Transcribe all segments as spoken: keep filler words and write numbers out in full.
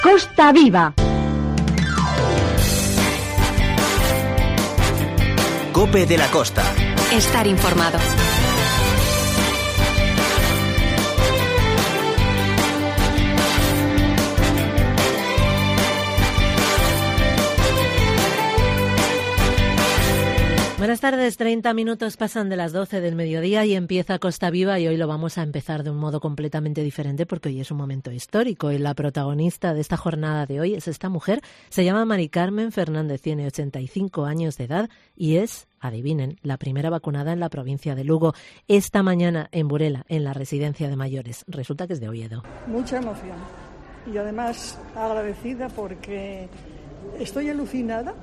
Costa Viva. COPE de la Costa. Estar informado. Buenas tardes, treinta minutos pasan de las doce del mediodía y empieza Costa Viva, y hoy lo vamos a empezar de un modo completamente diferente porque hoy es un momento histórico y la protagonista de esta jornada de hoy es esta mujer. Se llama Mari Carmen Fernández, tiene ochenta y cinco años de edad y es, adivinen, la primera vacunada en la provincia de Lugo. Esta mañana en Burela, en la residencia de mayores. Resulta que es de Oviedo. Mucha emoción y además agradecida porque estoy alucinada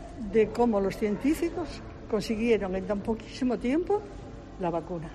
de cómo los científicos consiguieron en tan poquísimo tiempo la vacuna.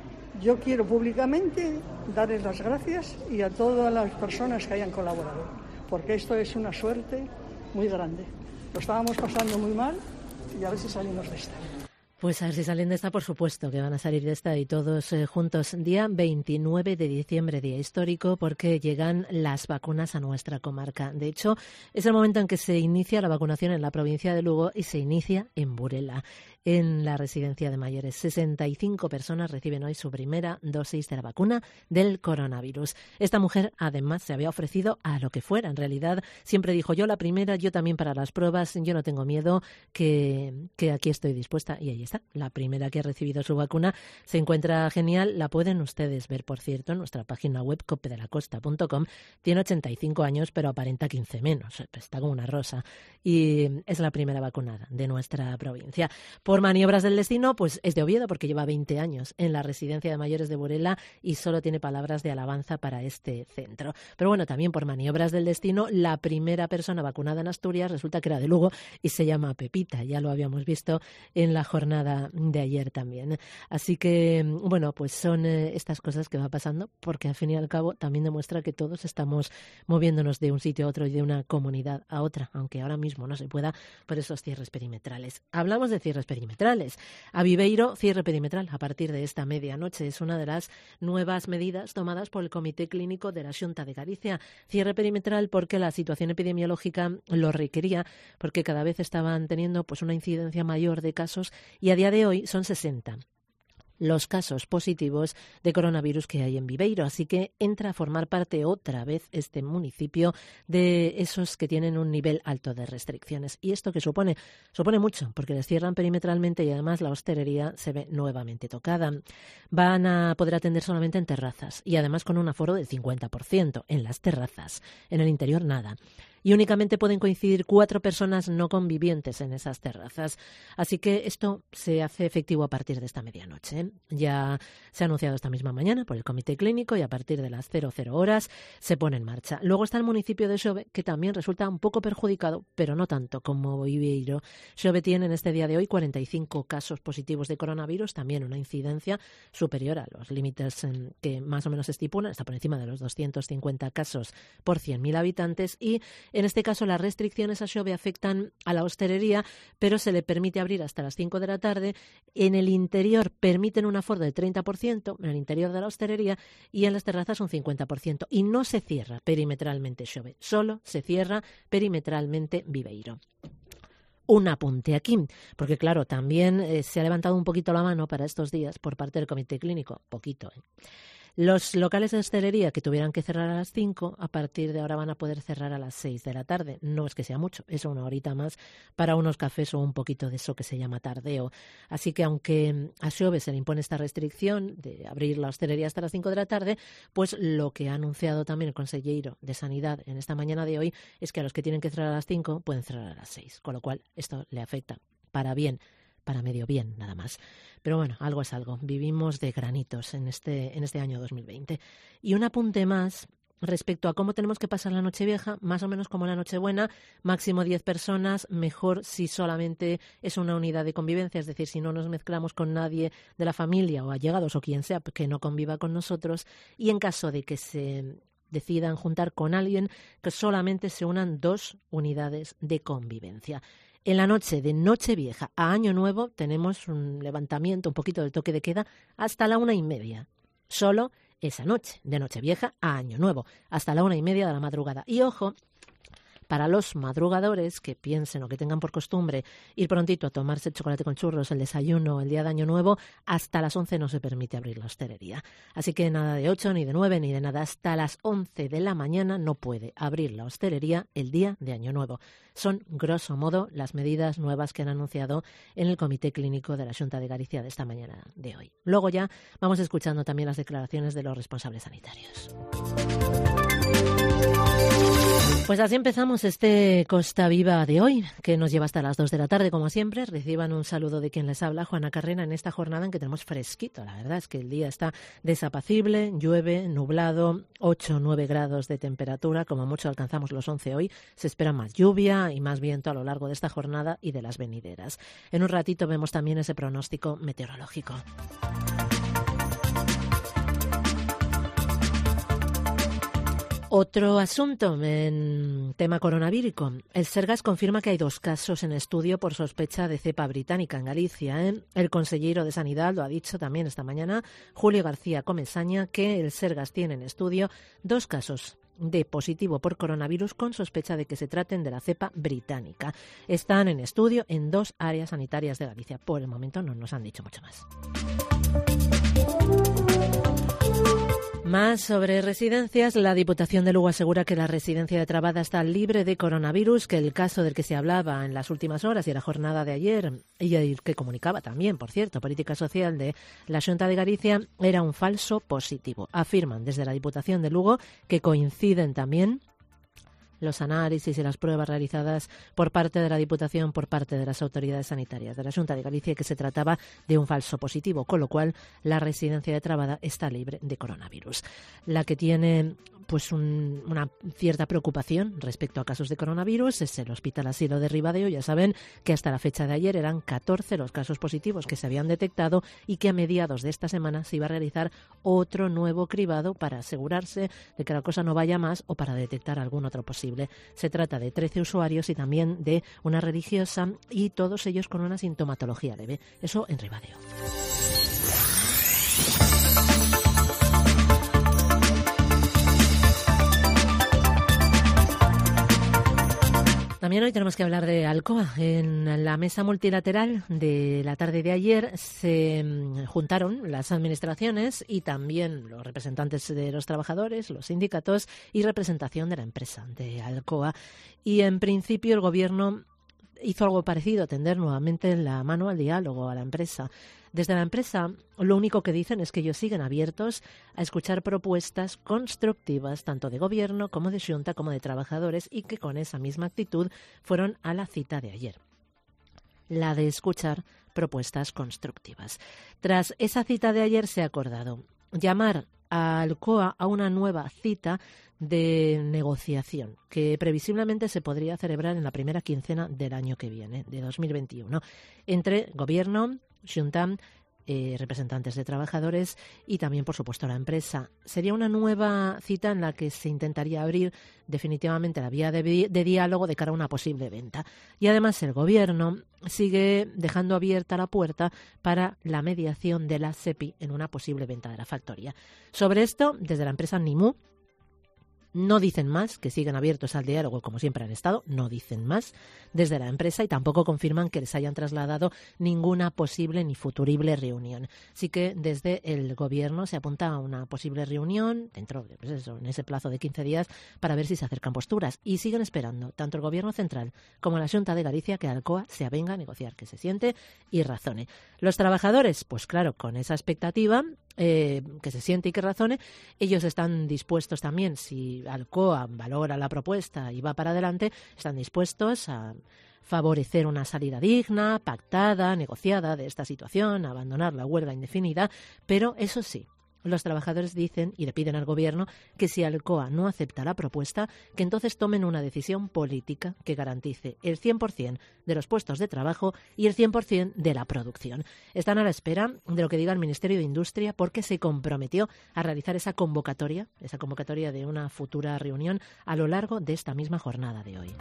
Yo quiero públicamente darles las gracias y a todas las personas que hayan colaborado, porque esto es una suerte muy grande. Lo estábamos pasando muy mal y a ver si salimos de esta. Pues a ver si salen de esta, por supuesto que van a salir de esta, y todos eh, juntos. Día veintinueve de diciembre, día histórico, porque llegan las vacunas a nuestra comarca. De hecho, es el momento en que se inicia la vacunación en la provincia de Lugo y se inicia en Burela, en la residencia de mayores. sesenta y cinco personas reciben hoy su primera dosis de la vacuna del coronavirus. Esta mujer, además, se había ofrecido a lo que fuera. En realidad, siempre dijo: yo la primera, yo también para las pruebas, yo no tengo miedo, que, que aquí estoy dispuesta. Y ahí está, la primera que ha recibido su vacuna. Se encuentra genial, la pueden ustedes ver, por cierto, en nuestra página web cope de la costa punto com. Tiene ochenta y cinco años, pero aparenta quince menos. Está como una rosa. Y es la primera vacunada de nuestra provincia. Por maniobras del destino, pues es de Oviedo, porque lleva veinte años en la residencia de mayores de Burela y solo tiene palabras de alabanza para este centro. Pero bueno, también por maniobras del destino, la primera persona vacunada en Asturias resulta que era de Lugo y se llama Pepita. Ya lo habíamos visto en la jornada de ayer también. Así que, bueno, pues son eh, estas cosas que va pasando, porque al fin y al cabo también demuestra que todos estamos moviéndonos de un sitio a otro y de una comunidad a otra, aunque ahora mismo no se pueda por esos cierres perimetrales. Hablamos de cierres perimetrales. A Viveiro, cierre perimetral a partir de esta medianoche. Es una de las nuevas medidas tomadas por el Comité Clínico de la Xunta de Galicia. Cierre perimetral porque la situación epidemiológica lo requería, porque cada vez estaban teniendo pues una incidencia mayor de casos, y a día de hoy son sesenta los casos positivos de coronavirus que hay en Viveiro, así que entra a formar parte otra vez este municipio de esos que tienen un nivel alto de restricciones. ¿Y esto qué supone? Supone mucho, porque les cierran perimetralmente y además la hostelería se ve nuevamente tocada. Van a poder atender solamente en terrazas y además con un aforo del cincuenta por ciento en las terrazas, en el interior nada. Y únicamente pueden coincidir cuatro personas no convivientes en esas terrazas. Así que esto se hace efectivo a partir de esta medianoche, ¿eh? Ya se ha anunciado esta misma mañana por el Comité Clínico y a partir de las cero cero horas se pone en marcha. Luego está el municipio de Xove, que también resulta un poco perjudicado, pero no tanto como Viveiro. Xove tiene en este día de hoy cuarenta y cinco casos positivos de coronavirus, también una incidencia superior a los límites que más o menos se estipulan, está por encima de los doscientos cincuenta casos por cien mil habitantes, y en este caso, las restricciones a Xove afectan a la hostelería, pero se le permite abrir hasta las cinco de la tarde. En el interior permiten un aforo del treinta por ciento, en el interior de la hostelería, y en las terrazas un cincuenta por ciento. Y no se cierra perimetralmente Xove, solo se cierra perimetralmente Viveiro. Un apunte aquí, porque claro, también eh, se ha levantado un poquito la mano para estos días por parte del Comité Clínico, poquito, ¿eh? Los locales de hostelería que tuvieran que cerrar a las cinco, a partir de ahora van a poder cerrar a las seis de la tarde. No es que sea mucho, es una horita más para unos cafés o un poquito de eso que se llama tardeo. Así que aunque a Xove se le impone esta restricción de abrir la hostelería hasta las cinco de la tarde, pues lo que ha anunciado también el consejero de Sanidad en esta mañana de hoy es que a los que tienen que cerrar a las cinco pueden cerrar a las seis, con lo cual esto le afecta para bien, para medio bien, nada más. Pero bueno, algo es algo. Vivimos de granitos en este, en este año dos mil veinte. Y un apunte más respecto a cómo tenemos que pasar la Nochevieja, más o menos como la Nochebuena, máximo diez personas, mejor si solamente es una unidad de convivencia, es decir, si no nos mezclamos con nadie de la familia o allegados o quien sea que no conviva con nosotros, y en caso de que se decidan juntar con alguien, que solamente se unan dos unidades de convivencia. En la noche de Nochevieja a Año Nuevo tenemos un levantamiento, un poquito del toque de queda, hasta la una y media. Solo esa noche, de Nochevieja a Año Nuevo, hasta la una y media de la madrugada. Y ojo, para los madrugadores que piensen o que tengan por costumbre ir prontito a tomarse el chocolate con churros, el desayuno, el día de Año Nuevo, hasta las once no se permite abrir la hostelería. Así que nada de ocho, ni de nueve, ni de nada. Hasta las once de la mañana no puede abrir la hostelería el día de Año Nuevo. Son, grosso modo, las medidas nuevas que han anunciado en el Comité Clínico de la Xunta de Galicia de esta mañana de hoy. Luego ya vamos escuchando también las declaraciones de los responsables sanitarios. Pues así empezamos este Costa Viva de hoy, que nos lleva hasta las dos de la tarde, como siempre. Reciban un saludo de quien les habla, Juana Carrera, en esta jornada en que tenemos fresquito. La verdad es que el día está desapacible, llueve, nublado, ocho o nueve grados de temperatura, como mucho alcanzamos los once hoy. Se espera más lluvia y más viento a lo largo de esta jornada y de las venideras. En un ratito vemos también ese pronóstico meteorológico. Otro asunto en tema coronavírico. El Sergas confirma que hay dos casos en estudio por sospecha de cepa británica en Galicia. ¿eh? El consejero de Sanidad lo ha dicho también esta mañana, Julio García Comesaña, que el Sergas tiene en estudio dos casos de positivo por coronavirus con sospecha de que se traten de la cepa británica. Están en estudio en dos áreas sanitarias de Galicia. Por el momento no nos han dicho mucho más. Más sobre residencias. La Diputación de Lugo asegura que la residencia de Trabada está libre de coronavirus, que el caso del que se hablaba en las últimas horas y en la jornada de ayer, y el que comunicaba también, por cierto, Política Social de la Xunta de Galicia, era un falso positivo. Afirman desde la Diputación de Lugo que coinciden también los análisis y las pruebas realizadas por parte de la Diputación, por parte de las autoridades sanitarias de la Xunta de Galicia, que se trataba de un falso positivo, con lo cual la residencia de Trabada está libre de coronavirus. La que tiene pues un, una cierta preocupación respecto a casos de coronavirus es el Hospital Asilo de Ribadeo. Ya saben que hasta la fecha de ayer eran catorce los casos positivos que se habían detectado y que a mediados de esta semana se iba a realizar otro nuevo cribado para asegurarse de que la cosa no vaya más o para detectar algún otro posible. Se trata de trece usuarios y también de una religiosa, y todos ellos con una sintomatología leve. Eso en Ribadeo. También hoy tenemos que hablar de Alcoa. En la mesa multilateral de la tarde de ayer se juntaron las administraciones y también los representantes de los trabajadores, los sindicatos y representación de la empresa de Alcoa. Y en principio el Gobierno hizo algo parecido, tender nuevamente la mano al diálogo a la empresa. Desde la empresa lo único que dicen es que ellos siguen abiertos a escuchar propuestas constructivas tanto de Gobierno como de Xunta como de trabajadores, y que con esa misma actitud fueron a la cita de ayer, la de escuchar propuestas constructivas. Tras esa cita de ayer se ha acordado llamar a Alcoa a una nueva cita de negociación que previsiblemente se podría celebrar en la primera quincena del año que viene, de dos mil veintiuno, entre Gobierno, Xunta, eh, representantes de trabajadores y también, por supuesto, la empresa. Sería una nueva cita en la que se intentaría abrir definitivamente la vía de, de diálogo de cara a una posible venta. Y además el Gobierno sigue dejando abierta la puerta para la mediación de la SEPI en una posible venta de la factoría. Sobre esto, desde la empresa Nimú no dicen más, que siguen abiertos al diálogo como siempre han estado, no dicen más desde la empresa, y tampoco confirman que les hayan trasladado ninguna posible ni futurible reunión. Así que desde el Gobierno se apunta a una posible reunión dentro de pues eso, en ese plazo de quince días, para ver si se acercan posturas, y siguen esperando tanto el Gobierno central como la Xunta de Galicia que Alcoa se avenga a negociar, que se siente y razone. Los trabajadores, pues claro, con esa expectativa, Eh, que se siente y que razone, ellos están dispuestos también, si Alcoa valora la propuesta y va para adelante, están dispuestos a favorecer una salida digna, pactada, negociada de esta situación, a abandonar la huelga indefinida, pero eso sí, los trabajadores dicen y le piden al Gobierno que si Alcoa no acepta la propuesta, que entonces tomen una decisión política que garantice el cien por ciento de los puestos de trabajo y el cien por ciento de la producción. Están a la espera de lo que diga el Ministerio de Industria, porque se comprometió a realizar esa convocatoria, esa convocatoria de una futura reunión a lo largo de esta misma jornada de hoy.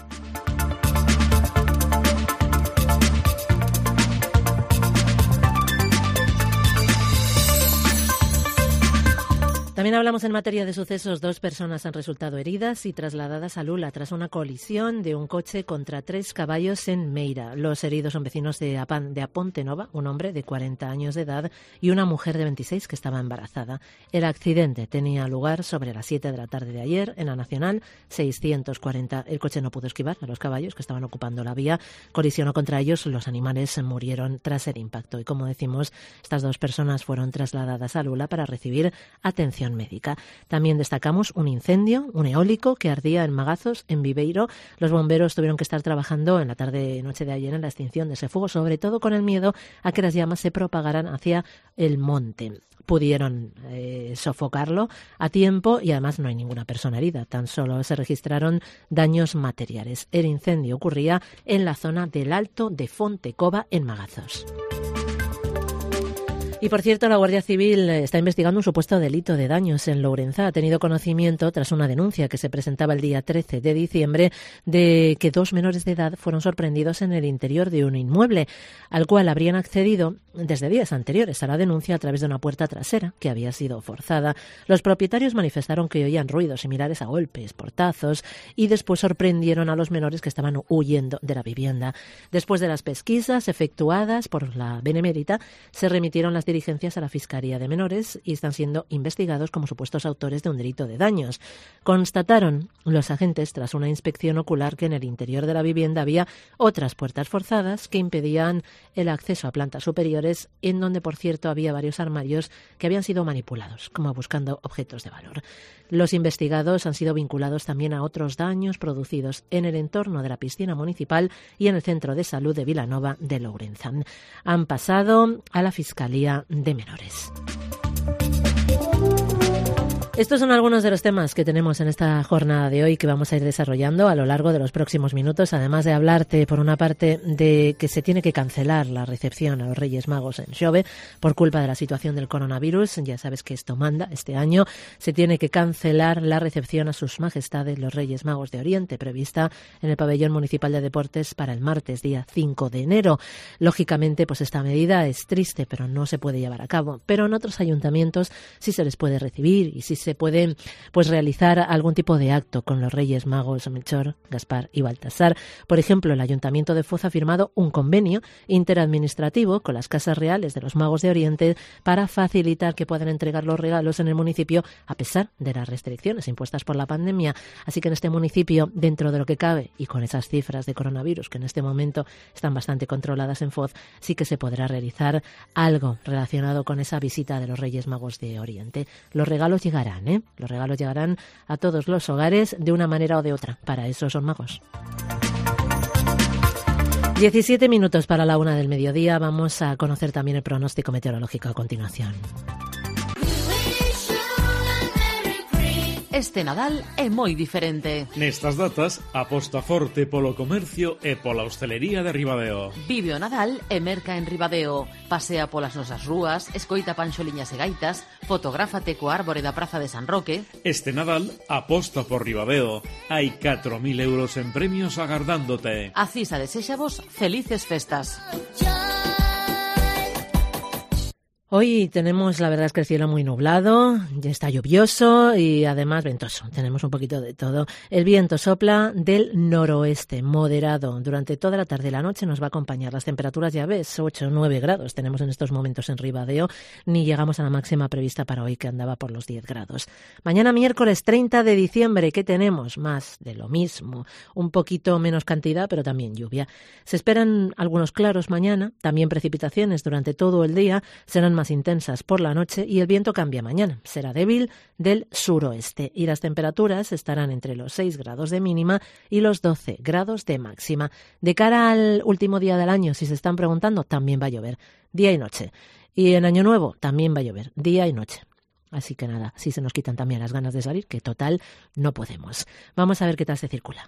También hablamos en materia de sucesos. Dos personas han resultado heridas y trasladadas a Lula tras una colisión de un coche contra tres caballos en Meira. Los heridos son vecinos de, Apan, de Aponte Nova, un hombre de cuarenta años de edad y una mujer de veintiséis que estaba embarazada. El accidente tenía lugar sobre las siete de la tarde de ayer en la Nacional seiscientos cuarenta. El coche no pudo esquivar a los caballos que estaban ocupando la vía. Colisionó contra ellos. Los animales murieron tras el impacto. Y como decimos, estas dos personas fueron trasladadas a Lula para recibir atención médica. También destacamos un incendio, un eólico que ardía en Magazos, en Viveiro. Los bomberos tuvieron que estar trabajando en la tarde-noche de ayer en la extinción de ese fuego, sobre todo con el miedo a que las llamas se propagaran hacia el monte. Pudieron eh, sofocarlo a tiempo y además no hay ninguna persona herida, tan solo se registraron daños materiales. El incendio ocurría en la zona del Alto de Fontecova, en Magazos. Y, por cierto, la Guardia Civil está investigando un supuesto delito de daños en Lourenza. Ha tenido conocimiento, tras una denuncia que se presentaba el día trece de diciembre, de que dos menores de edad fueron sorprendidos en el interior de un inmueble, al cual habrían accedido desde días anteriores a la denuncia a través de una puerta trasera que había sido forzada. Los propietarios manifestaron que oían ruidos similares a golpes, portazos, y después sorprendieron a los menores que estaban huyendo de la vivienda. Después de las pesquisas efectuadas por la Benemérita, se remitieron las diligencias a la Fiscalía de Menores y están siendo investigados como supuestos autores de un delito de daños. Constataron los agentes, tras una inspección ocular, que en el interior de la vivienda había otras puertas forzadas que impedían el acceso a plantas superiores, en donde, por cierto, había varios armarios que habían sido manipulados, como buscando objetos de valor. Los investigados han sido vinculados también a otros daños producidos en el entorno de la piscina municipal y en el Centro de Salud de Vilanova de Lourenza. Han pasado a la Fiscalía de Menores. Estos son algunos de los temas que tenemos en esta jornada de hoy que vamos a ir desarrollando a lo largo de los próximos minutos, además de hablarte, por una parte, de que se tiene que cancelar la recepción a los Reyes Magos en Xove por culpa de la situación del coronavirus. Ya sabes que esto manda este año. Se tiene que cancelar la recepción a sus majestades los Reyes Magos de Oriente, prevista en el Pabellón Municipal de Deportes para el martes, día cinco de enero. Lógicamente, pues esta medida es triste, pero no se puede llevar a cabo. Pero en otros ayuntamientos sí se les puede recibir y sí se puede pues realizar algún tipo de acto con los Reyes Magos Melchor, Gaspar y Baltasar. Por ejemplo, el Ayuntamiento de Foz ha firmado un convenio interadministrativo con las Casas Reales de los Magos de Oriente para facilitar que puedan entregar los regalos en el municipio a pesar de las restricciones impuestas por la pandemia. Así que en este municipio, dentro de lo que cabe y con esas cifras de coronavirus que en este momento están bastante controladas en Foz, sí que se podrá realizar algo relacionado con esa visita de los Reyes Magos de Oriente. Los regalos llegarán. ¿Eh? Los regalos llegarán a todos los hogares de una manera o de otra. Para eso son magos. diecisiete minutos para la una del mediodía. Vamos a conocer también el pronóstico meteorológico a continuación. Este Nadal é moi diferente. Nestas datas, aposta forte polo comercio e pola hostelería de Ribadeo. Vive o Nadal e merca en Ribadeo. Pasea polas nosas rúas, escoita panxoliñas e gaitas, fotográfate co árbore da Praza de San Roque. Este Nadal, aposta por Ribadeo. Hai catro mil euros en premios agardándote. A Cisa deséxavos felices festas. Hoy tenemos, la verdad es que el cielo muy nublado, ya está lluvioso y además ventoso. Tenemos un poquito de todo. El viento sopla del noroeste, moderado. Durante toda la tarde y la noche nos va a acompañar. Las temperaturas, ya ves, ocho o nueve grados tenemos en estos momentos en Ribadeo. Ni llegamos a la máxima prevista para hoy, que andaba por los diez grados. Mañana miércoles treinta de diciembre, ¿qué tenemos? Más de lo mismo. Un poquito menos cantidad, pero también lluvia. Se esperan algunos claros mañana, también precipitaciones durante todo el día. Serán más intensas por la noche y el viento cambia mañana. Será débil del suroeste y las temperaturas estarán entre los seis grados de mínima y los doce grados de máxima. De cara al último día del año, si se están preguntando, también va a llover día y noche. Y en Año Nuevo también va a llover día y noche. Así que nada, si se nos quitan también las ganas de salir, que total no podemos. Vamos a ver qué tal se circula.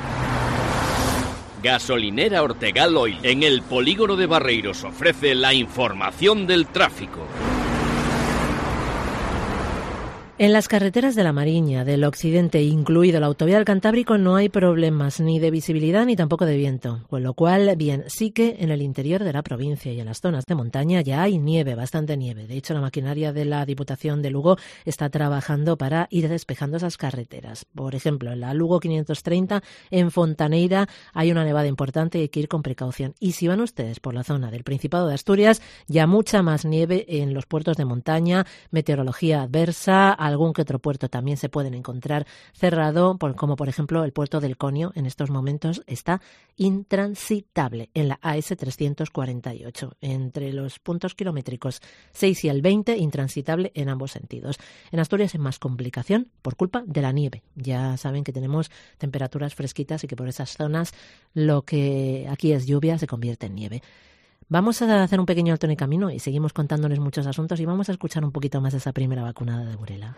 Gasolinera Ortegal Oil, en el polígono de Barreiros, ofrece la información del tráfico. En las carreteras de la Mariña, del occidente, incluido la autovía del Cantábrico, no hay problemas ni de visibilidad ni tampoco de viento, con lo cual, bien, sí que en el interior de la provincia y en las zonas de montaña ya hay nieve, bastante nieve. De hecho, la maquinaria de la Diputación de Lugo está trabajando para ir despejando esas carreteras. Por ejemplo, en la Lugo quinientos treinta, en Fontaneira, hay una nevada importante y hay que ir con precaución. Y si van ustedes por la zona del Principado de Asturias, ya mucha más nieve en los puertos de montaña, meteorología adversa. Algún que otro puerto también se pueden encontrar cerrado, como por ejemplo el puerto del Conio. En estos momentos está intransitable en la A S trescientos cuarenta y ocho. Entre los puntos kilométricos seis y el veinte, intransitable en ambos sentidos. En Asturias hay más complicación por culpa de la nieve. Ya saben que tenemos temperaturas fresquitas y que por esas zonas lo que aquí es lluvia se convierte en nieve. Vamos a hacer un pequeño alto en el camino y seguimos contándoles muchos asuntos y vamos a escuchar un poquito más de esa primera vacunada de Burela.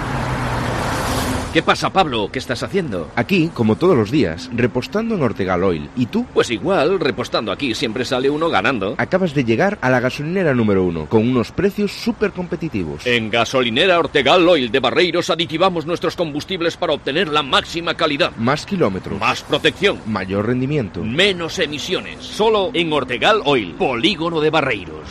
¿Qué pasa, Pablo? ¿Qué estás haciendo? Aquí, como todos los días, repostando en Ortegal Oil. ¿Y tú? Pues igual, repostando aquí siempre sale uno ganando. Acabas de llegar a la gasolinera número uno, con unos precios súper competitivos. En Gasolinera Ortegal Oil de Barreiros aditivamos nuestros combustibles para obtener la máxima calidad. Más kilómetros. Más protección. Mayor rendimiento. Menos emisiones. Solo en Ortegal Oil, Polígono de Barreiros.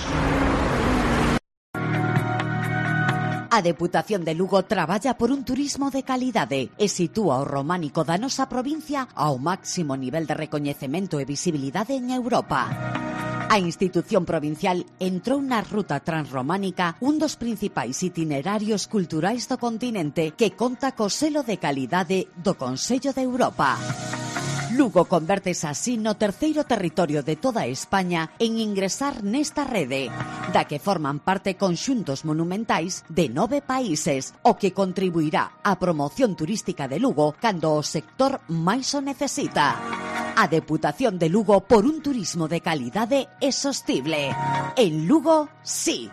A Deputación de Lugo traballa por un turismo de calidade e sitúa o románico da nosa provincia ao máximo nivel de recoñecemento e visibilidade en Europa. A institución provincial entrou na ruta transrománica, un dos principais itinerarios culturais do continente que conta co selo de calidade do Consello de Europa. Lugo convértese así no terceiro territorio de toda España en ingresar nesta rede, da que forman parte conxuntos monumentais de nove países, o que contribuirá á promoción turística de Lugo cando o sector máis o necesita. A Deputación de Lugo por un turismo de calidade e sostible. En Lugo, sí.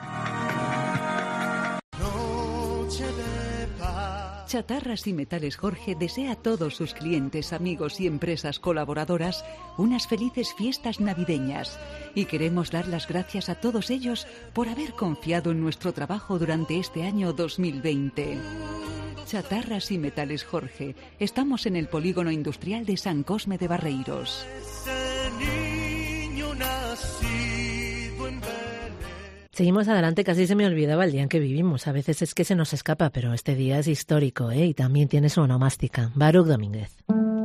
Chatarras y Metales Jorge desea a todos sus clientes, amigos y empresas colaboradoras unas felices fiestas navideñas y queremos dar las gracias a todos ellos por haber confiado en nuestro trabajo durante este año dos mil veinte. Chatarras y Metales Jorge. Estamos en el Polígono Industrial de San Cosme de Barreiros. Seguimos adelante, casi se me olvidaba el día en que vivimos. A veces es que se nos escapa, pero este día es histórico, ¿eh? Y también tiene su onomástica. Baruch Domínguez.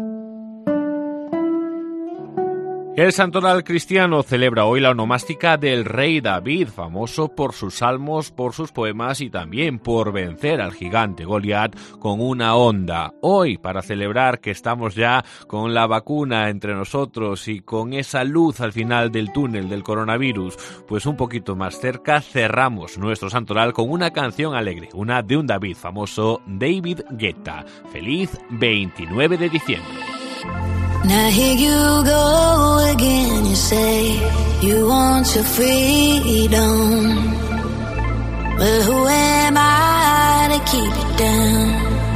El santoral cristiano celebra hoy la onomástica del rey David, famoso por sus salmos, por sus poemas y también por vencer al gigante Goliat con una honda. Hoy, para celebrar que estamos ya con la vacuna entre nosotros y con esa luz al final del túnel del coronavirus, pues un poquito más cerca, cerramos nuestro santoral con una canción alegre, una de un David famoso, David Guetta. Feliz veintinueve de diciembre. Now here you go again, you say you want your freedom. Well, who am I to keep it down?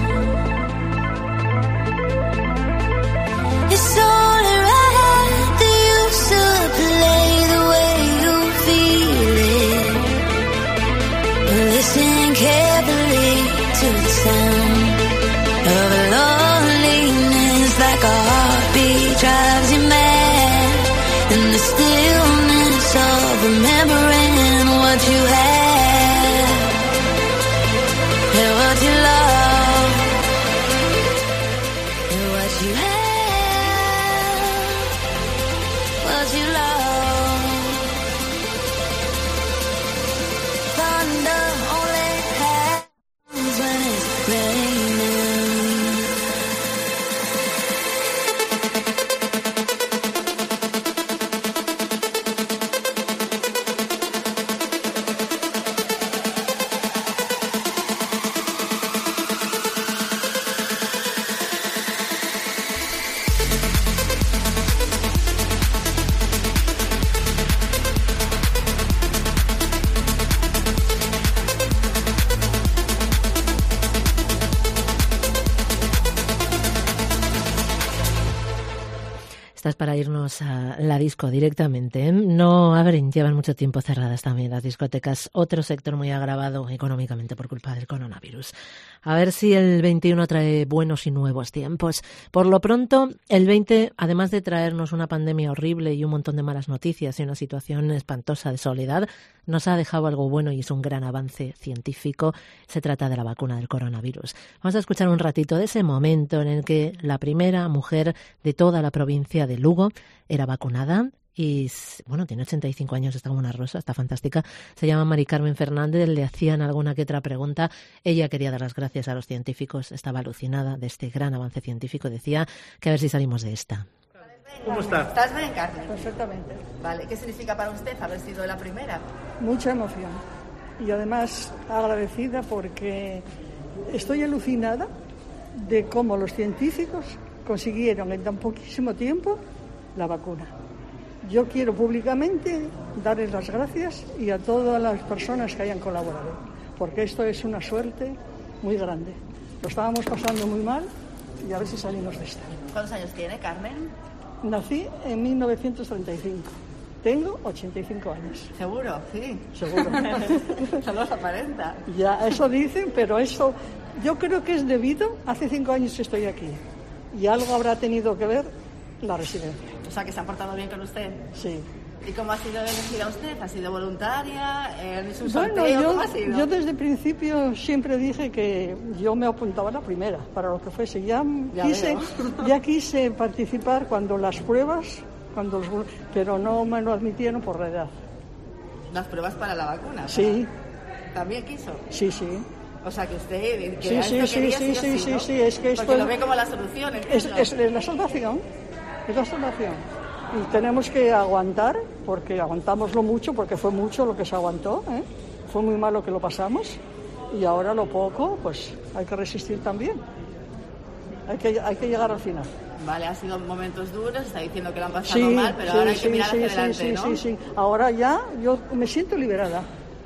It's only right that you should play the way you feel it. Listen carefully to the sound of loneliness like a heartbeat drives you mad, and the stillness of remembering what you had and what you love and what you had, what you love. Thunder only happens when it's raining. Esta es para irnos a la disco directamente, ¿eh? No abren, llevan mucho tiempo cerradas también las discotecas. Otro sector muy agravado económicamente por culpa del coronavirus. A ver si el veintiuno trae buenos y nuevos tiempos. Por lo pronto, el veinte, además de traernos una pandemia horrible y un montón de malas noticias y una situación espantosa de soledad, nos ha dejado algo bueno y es un gran avance científico. Se trata de la vacuna del coronavirus. Vamos a escuchar un ratito de ese momento en el que la primera mujer de toda la provincia de Lugo era vacunada y, bueno, tiene ochenta y cinco años, está como una rosa, está fantástica. Se llama Mari Carmen Fernández, le hacían alguna que otra pregunta. Ella quería dar las gracias a los científicos, estaba alucinada de este gran avance científico. Decía que a ver si salimos de esta. ¿Cómo está? ¿Estás bien, Carmen? Perfectamente. Vale, ¿qué significa para usted haber sido la primera? Mucha emoción. Y además agradecida porque estoy alucinada de cómo los científicos consiguieron en tan poquísimo tiempo la vacuna. Yo quiero públicamente darles las gracias y a todas las personas que hayan colaborado, porque esto es una suerte muy grande. Lo estábamos pasando muy mal y a ver si salimos de esta. ¿Cuántos años tiene, Carmen? Nací en mil novecientos treinta y cinco. Tengo ochenta y cinco años. ¿Seguro? Sí. Seguro. No los aparenta. Ya, eso dicen, pero eso yo creo que es debido, hace cinco años que estoy aquí, y algo habrá tenido que ver la residencia. O sea, que se han portado bien con usted. Sí. ¿Y cómo ha sido elegida usted? ¿Ha sido voluntaria? ¿Es un Bueno, sorteo? yo, ¿Cómo ha sido? yo desde el principio siempre dije que yo me apuntaba a la primera, para lo que fuese. Ya, ya, quise, ya quise participar cuando las pruebas, cuando los, pero no me lo admitieron por la edad. ¿Las pruebas para la vacuna? Sí. ¿También quiso? Sí, sí. O sea, que usted... Que sí, esto sí, sí, quería, sí, sí, sí, sí, sí, ¿no? sí, es que esto... Porque lo ve como la solución, es, es, es la salvación, es la salvación. Y tenemos que aguantar, porque aguantamos lo mucho, porque fue mucho lo que se aguantó, ¿eh? Fue muy malo que lo pasamos, y ahora lo poco, pues hay que resistir también. Hay que, hay que llegar al final. Vale, ha sido momentos duros, está diciendo que lo han pasado sí, mal, pero sí, ahora hay sí, que mirar sí, hacia sí, adelante, sí, ¿no? Sí, sí, ahora ya yo me siento liberada,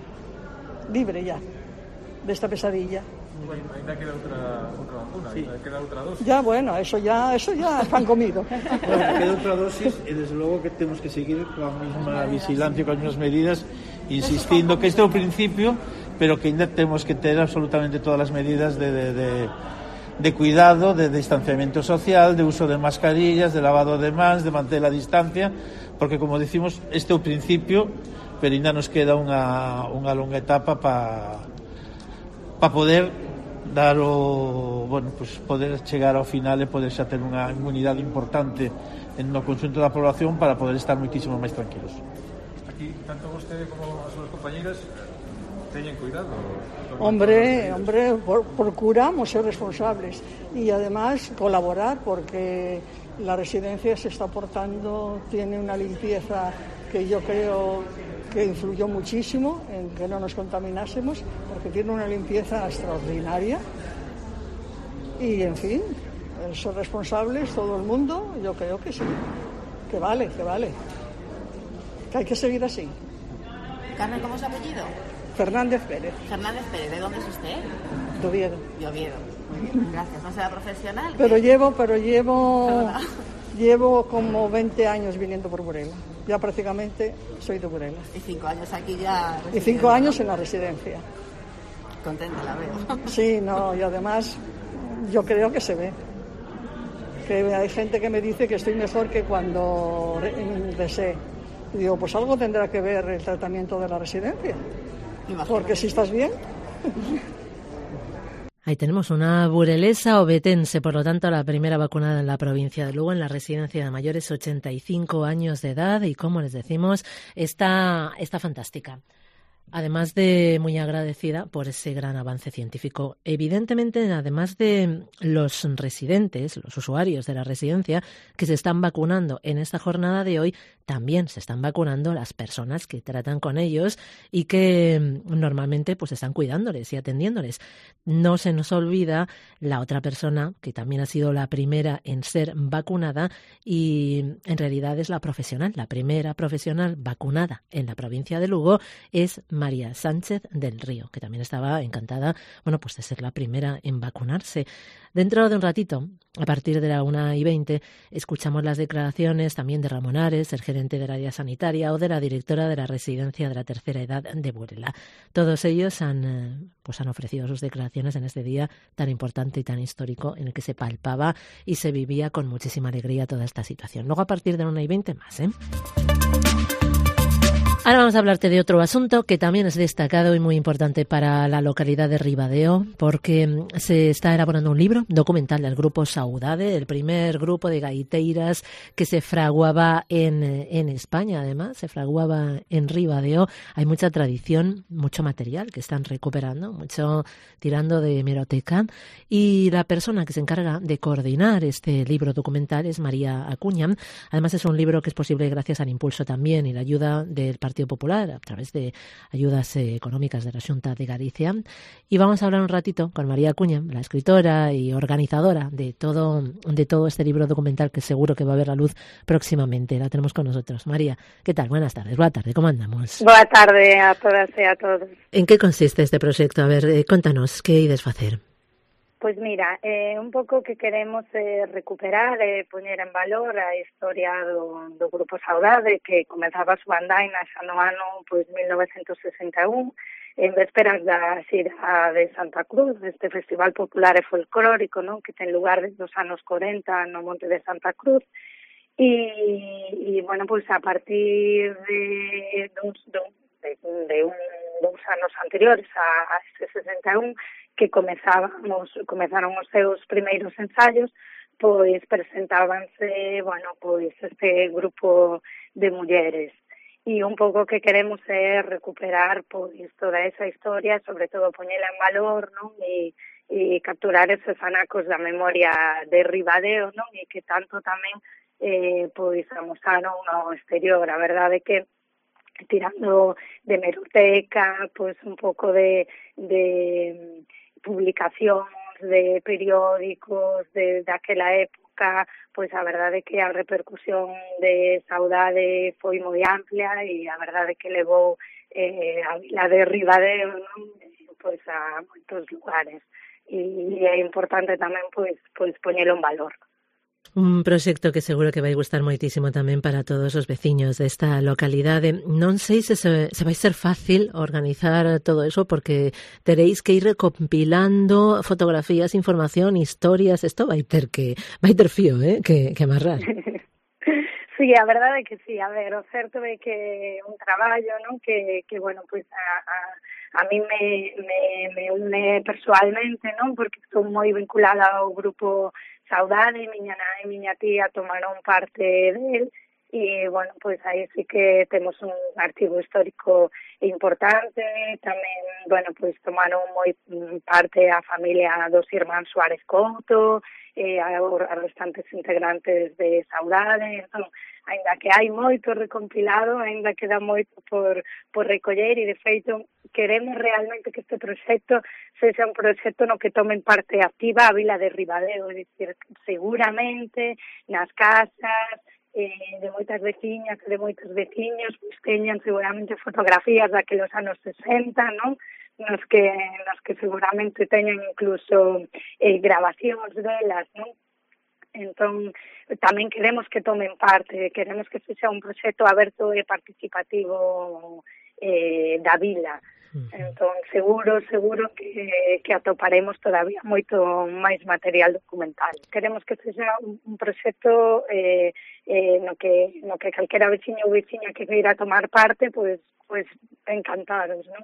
libre ya, de esta pesadilla. Bueno, ainda queda outra, outra vacuna, sí. Ainda queda outra dosis. Ya, bueno, eso ya, eso ya están comido. Bueno, queda outra dosis e desde logo que temos que seguir coa mesma vigilancia, coas mesmas medidas, insistindo que este é o principio, pero que ainda temos que ter absolutamente todas as medidas de, de, de, de cuidado, de distanciamento social, de uso de mascarillas, de lavado de mans, de manter a distancia, porque, como decimos, este é o principio, pero ainda nos queda unha, unha longa etapa para pa poder dar o, bueno, pues poder chegar ao final e poder xa ter unha inmunidade importante no conxunto da población para poder estar moitísimo máis tranquilos. Aquí, tanto vostede como as súas compañeras teñen cuidado. Hombre, hombre, por, procuramos ser responsables y además colaborar porque la residencia se está portando, tiene una limpieza que yo creo que influyó muchísimo en que no nos contaminásemos, porque tiene una limpieza extraordinaria. Y, en fin, ser responsables todo el mundo, yo creo que sí, que vale, que vale. Que hay que seguir así. Carmen, ¿cómo es su apellido? Fernández Pérez. Fernández Pérez, ¿de dónde es usted? De Oviedo. De Oviedo. Muy bien, gracias. ¿No será profesional? Pero llevo, pero llevo... Llevo como veinte años viniendo por Burela. Ya prácticamente soy de Burela. Y cinco años aquí ya... Y cinco años en la residencia. Contenta la veo. Sí, no, y además yo creo que se ve. Que hay gente que me dice que estoy mejor que cuando ingresé. Y digo, pues algo tendrá que ver el tratamiento de la residencia. Imagínate. Porque si estás bien... Ahí tenemos una burelesa obetense, por lo tanto, la primera vacunada en la provincia de Lugo, en la residencia de mayores, ochenta y cinco años de edad, y como les decimos, está, está fantástica. Además de muy agradecida por ese gran avance científico. Evidentemente, además de los residentes, los usuarios de la residencia que se están vacunando en esta jornada de hoy, también se están vacunando las personas que tratan con ellos y que normalmente pues están cuidándoles y atendiéndoles. No se nos olvida la otra persona que también ha sido la primera en ser vacunada y en realidad es la profesional, la primera profesional vacunada en la provincia de Lugo es María Sánchez del Río, que también estaba encantada, bueno, pues de ser la primera en vacunarse. Dentro de un ratito, a partir de la una y veinte, escuchamos las declaraciones también de Ramón Ares, el gerente del área sanitaria, o de la directora de la residencia de la tercera edad de Burela. Todos ellos han, pues han ofrecido sus declaraciones en este día tan importante y tan histórico en el que se palpaba y se vivía con muchísima alegría toda esta situación. Luego, a partir de la una y veinte, más, ¿eh? Ahora vamos a hablarte de otro asunto que también es destacado y muy importante para la localidad de Ribadeo, porque se está elaborando un libro documental del grupo Saudade, el primer grupo de gaiteiras que se fraguaba en, en España, además, se fraguaba en Ribadeo. Hay mucha tradición, mucho material que están recuperando, mucho tirando de hemeroteca, y la persona que se encarga de coordinar este libro documental es María Acuña. Además, es un libro que es posible gracias al impulso también y la ayuda del Partido Popular a través de ayudas eh, económicas de la Xunta de Galicia. Y vamos a hablar un ratito con María Acuña, la escritora y organizadora de todo de todo este libro documental que seguro que va a ver la luz próximamente. La tenemos con nosotros. María, ¿qué tal? Buenas tardes. Buenas tardes. ¿Cómo andamos? Buenas tardes a todas y a todos. ¿En qué consiste este proyecto? A ver, eh, contanos, ¿qué ides facer? Pois mira, eh, un pouco que queremos eh, recuperar e eh, poñer en valor a historia do, do Grupo Saudade, que comezaba a súa andaina xa no ano pois mil novecentos sesenta e un, en vésperas da xira de Santa Cruz, este festival popular e folclórico, non, que ten lugar desde os anos corenta no Monte de Santa Cruz. E, e bueno, pois a partir de, de, de, de un, dos anos anteriores a, a este sesenta e un, que comezábamos, comezaron os seus primeiros ensaios, pois presentábanse, bueno, pois este grupo de mulleres. E un pouco que queremos é recuperar pois toda esa historia, sobre todo poñela en valor, non? E, e capturar esos anacos da memoria de Ribadeo, non? E que tanto tamén eh, pois amosaron ao exterior. A verdade é que tirando de hemeroteca, pois un pouco de, de publicacións, de periódicos de daquela época, pois a verdade é que a repercusión de Saudade foi moi amplia e a verdade é que levou eh, a vila de Ribadeo, non? Pois a moitos lugares e é importante tamén pois pois poñelo en valor. Un proxecto que seguro que vai gustar moitísimo tamén para todos os veciños desta localidade. Non sei se, se, se vai ser fácil organizar todo eso, porque teréis que ir recompilando fotografías, información, historias. Isto vai ter que vai ter fío, eh, que, que amarrar. Sí, a verdade é que sí. A ver, o certo é que un traballo, non, que, que bueno, pois a, a, a mí me, me, me une persoalmente, non, porque estou moi vinculada ao grupo Saudade, miña nai e miña tía tomaron parte del e, bueno, pois aí sí que temos un arquivo histórico importante, tamén, bueno, pois tomaron moi parte a familia dos irmáns Suárez Couto, e a, a restantes integrantes de Saudade, entón, ainda que hai moito recompilado, ainda queda moito por, por recoller e, de feito, queremos realmente que este proxecto sexa un proxecto no que tomen parte activa a vila de Ribadeo, é dicir, seguramente nas casas eh, de moitas veciñas e de moitos veciños pues, teñan seguramente fotografías daquelos anos sesenta, non? Nos que, nos que seguramente teñan incluso eh, grabacións delas, non? Entón, tamén queremos que tomen parte, queremos que sexa un proxecto aberto e participativo eh, da vila. Entón, seguro, seguro que, que atoparemos todavía moito máis material documental. Queremos que sexa un, un proxecto eh, eh, no que no que calquera veciño ou veciña que queira tomar parte, pois pues, pues, encantados, non?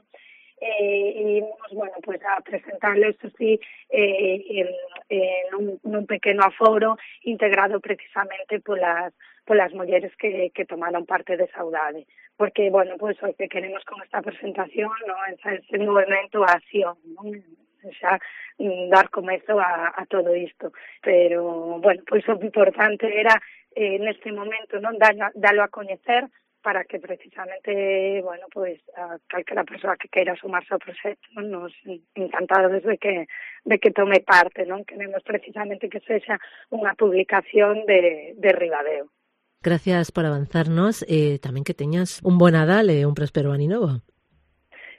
Eh, e, bueno, pues a presentarlo, eso sí, eh, en, en un, un pequeno aforo integrado precisamente polas, polas mulleres que, que tomaron parte de Saudade. Porque, bueno, pues o que queremos con esta presentación, ¿no? Es ese movimento a acción, ¿no? Xa dar comezo a, a todo isto. Pero, bueno, pues o importante era, eh, neste momento, non dalo a coñecer, para que precisamente, bueno, pues a calquera persoa que queira sumarse ao proxecto, nos encantados de que de que tome parte, non? Queremos precisamente que sexa unha publicación de, de Ribadeo. Gracias por avanzarnos, eh, tamén que teñas un bon Nadal e un próspero ano novo.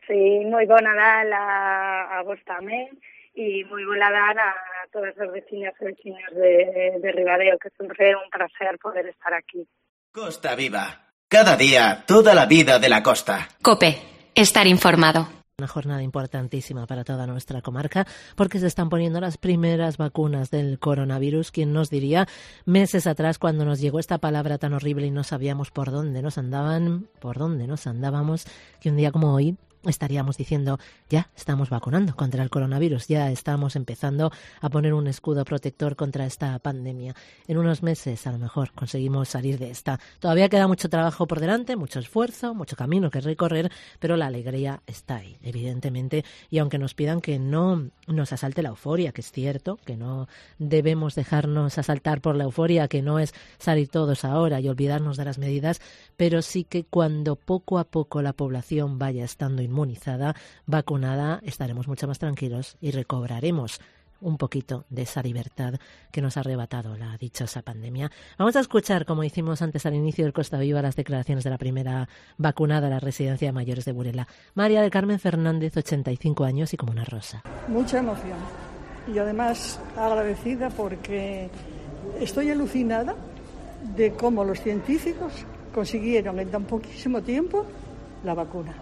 Sí, moi bo Nadal a, a vos tamén e moi bo Nadal a todas as veciñas e veciños de, de Ribadeo, que sempre é un placer poder estar aquí. Costa Viva. Cada día, toda la vida de la costa. COPE. Estar informado. Una jornada importantísima para toda nuestra comarca porque se están poniendo las primeras vacunas del coronavirus. ¿Quién nos diría meses atrás, cuando nos llegó esta palabra tan horrible y no sabíamos por dónde nos andaban, por dónde nos andábamos, que un día como hoy estaríamos diciendo, ya estamos vacunando contra el coronavirus, ya estamos empezando a poner un escudo protector contra esta pandemia. En unos meses a lo mejor conseguimos salir de esta. Todavía queda mucho trabajo por delante, mucho esfuerzo, mucho camino que recorrer, pero la alegría está ahí, evidentemente, y aunque nos pidan que no nos asalte la euforia, que es cierto, que no debemos dejarnos asaltar por la euforia, que no es salir todos ahora y olvidarnos de las medidas, pero sí que cuando poco a poco la población vaya estando inmunizada, vacunada, estaremos mucho más tranquilos y recobraremos un poquito de esa libertad que nos ha arrebatado la dichosa pandemia. Vamos a escuchar, como hicimos antes al inicio del Costa Viva, las declaraciones de la primera vacunada a la residencia de mayores de Burela. María del Carmen Fernández, ochenta y cinco años y como una rosa. Mucha emoción y además agradecida porque estoy alucinada de cómo los científicos consiguieron en tan poquísimo tiempo la vacuna.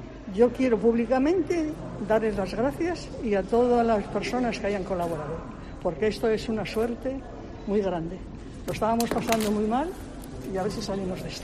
Yo quiero públicamente darles las gracias y a todas las personas que hayan colaborado, porque esto es una suerte muy grande. Lo estábamos pasando muy mal y a ver si salimos de esta.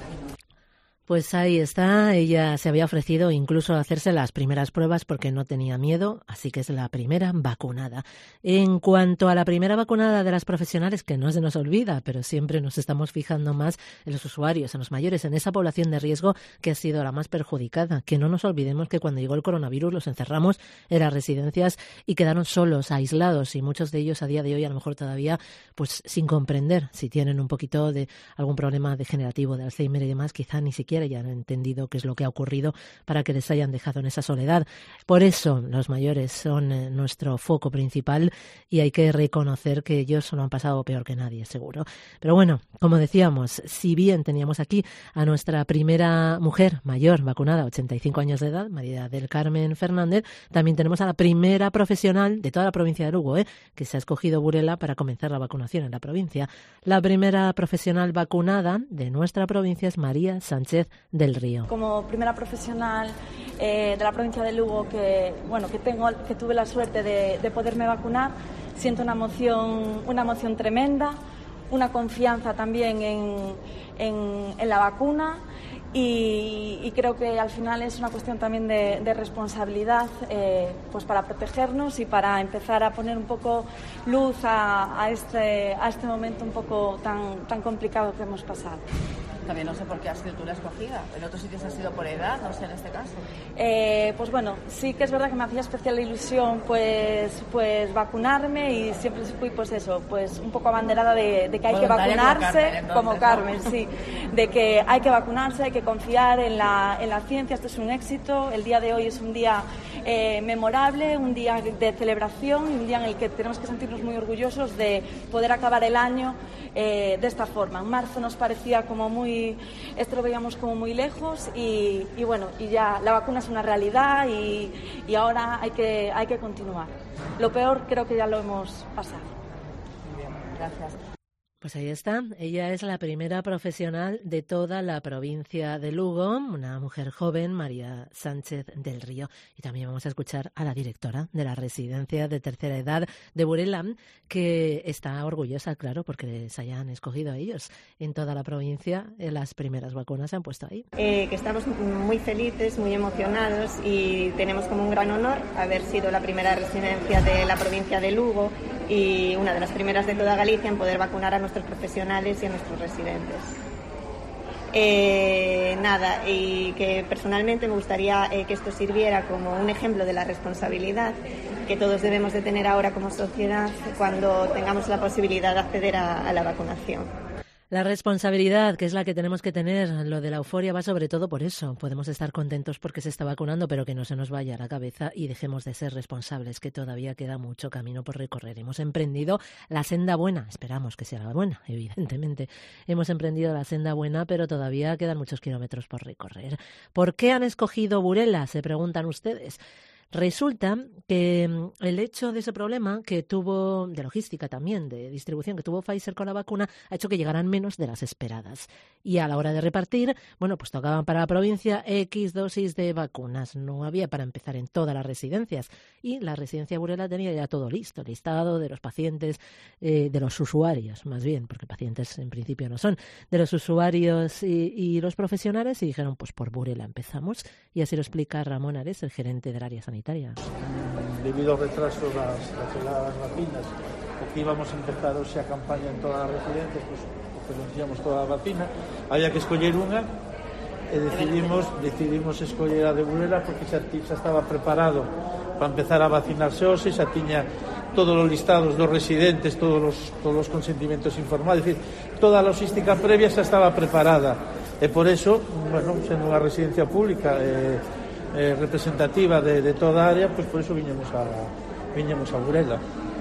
Pues ahí está, ella se había ofrecido incluso a hacerse las primeras pruebas porque no tenía miedo, así que es la primera vacunada. En cuanto a la primera vacunada de las profesionales, que no se nos olvida, pero siempre nos estamos fijando más en los usuarios, en los mayores, en esa población de riesgo que ha sido la más perjudicada. Que no nos olvidemos que cuando llegó el coronavirus los encerramos en las residencias y quedaron solos, aislados, y muchos de ellos a día de hoy a lo mejor todavía pues sin comprender si tienen un poquito de algún problema degenerativo de Alzheimer y demás, quizá ni siquiera ya han entendido qué es lo que ha ocurrido para que les hayan dejado en esa soledad. Por eso los mayores son eh, nuestro foco principal y hay que reconocer que ellos no han pasado peor que nadie, seguro. Pero bueno, como decíamos, si bien teníamos aquí a nuestra primera mujer mayor vacunada, ochenta y cinco años de edad, María del Carmen Fernández, también tenemos a la primera profesional de toda la provincia de Lugo, ¿eh? que se ha escogido Burela para comenzar la vacunación en la provincia. La primera profesional vacunada de nuestra provincia es María Sánchez del Río. Como primera profesional eh, de la provincia de Lugo que bueno que tengo que tuve la suerte de, de poderme vacunar, siento una emoción una emoción tremenda, una confianza también en, en, en la vacuna y, y creo que al final es una cuestión también de, de responsabilidad eh, pues para protegernos y para empezar a poner un poco luz a, a este a este momento un poco tan tan complicado que hemos pasado. También no sé por qué has sido tú la escogida. En otros sitios ha sido por edad, no sé, en este caso. Eh, pues bueno, sí que es verdad que me hacía especial ilusión pues pues vacunarme y siempre fui pues eso, pues un poco abanderada de, de que hay que vacunarse, como Carmen, entonces, como Carmen, ¿no? Sí, de que hay que vacunarse, hay que confiar en la, en la ciencia, esto es un éxito. El día de hoy es un día eh, memorable, un día de celebración, un día en el que tenemos que sentirnos muy orgullosos de poder acabar el año eh, de esta forma. En marzo nos parecía como muy esto lo veíamos como muy lejos y, y bueno, y ya la vacuna es una realidad y, y ahora hay que, hay que continuar. Lo peor creo que ya lo hemos pasado. Muy bien, gracias. Pues ahí está, ella es la primera profesional de toda la provincia de Lugo, una mujer joven, María Sánchez del Río. Y también vamos a escuchar a la directora de la residencia de tercera edad de Burela, que está orgullosa, claro, porque les hayan escogido a ellos. En toda la provincia las primeras vacunas se han puesto ahí. Eh, que estamos muy felices, muy emocionados y tenemos como un gran honor haber sido la primera residencia de la provincia de Lugo y una de las primeras de toda Galicia en poder vacunar a nuestros profesionales y a nuestros residentes. Eh, nada, y que personalmente me gustaría eh, que esto sirviera como un ejemplo de la responsabilidad que todos debemos de tener ahora como sociedad cuando tengamos la posibilidad de acceder a, a la vacunación. La responsabilidad, que es la que tenemos que tener, lo de la euforia va sobre todo por eso. Podemos estar contentos porque se está vacunando, pero que no se nos vaya a la cabeza y dejemos de ser responsables, que todavía queda mucho camino por recorrer. Hemos emprendido la senda buena, esperamos que sea la buena, evidentemente. Hemos emprendido la senda buena, pero todavía quedan muchos kilómetros por recorrer. ¿Por qué han escogido Burela?, se preguntan ustedes. Resulta que el hecho de ese problema que tuvo, de logística también, de distribución, que tuvo Pfizer con la vacuna, ha hecho que llegaran menos de las esperadas. Y a la hora de repartir, bueno, pues tocaban para la provincia X dosis de vacunas. No había para empezar en todas las residencias. Y la residencia Burela tenía ya todo listo, listado de los pacientes, eh, de los usuarios, más bien, porque pacientes en principio no son, de los usuarios y, y los profesionales, y dijeron, pues por Burela empezamos. Y así lo explica Ramón Ares, el gerente del área sanitaria. Debido al retraso de las, las, las vacinas, porque íbamos a empezar hoxe a campaña en todas as residencias, pues, porque non tiñamos toda a vacina, había que escoller unha e decidimos, decidimos escoller a de Burela porque xa, xa estaba preparado para empezar a vacinarse hoxe, xa tiña todos os listados dos residentes, todos os, todos os consentimentos informales, es decir, toda a logística previa xa estaba preparada e por eso, bueno, sendo unha residencia pública eh, Eh, representativa de, de toda a área, pois por eso viñemos a viñemos a Burela.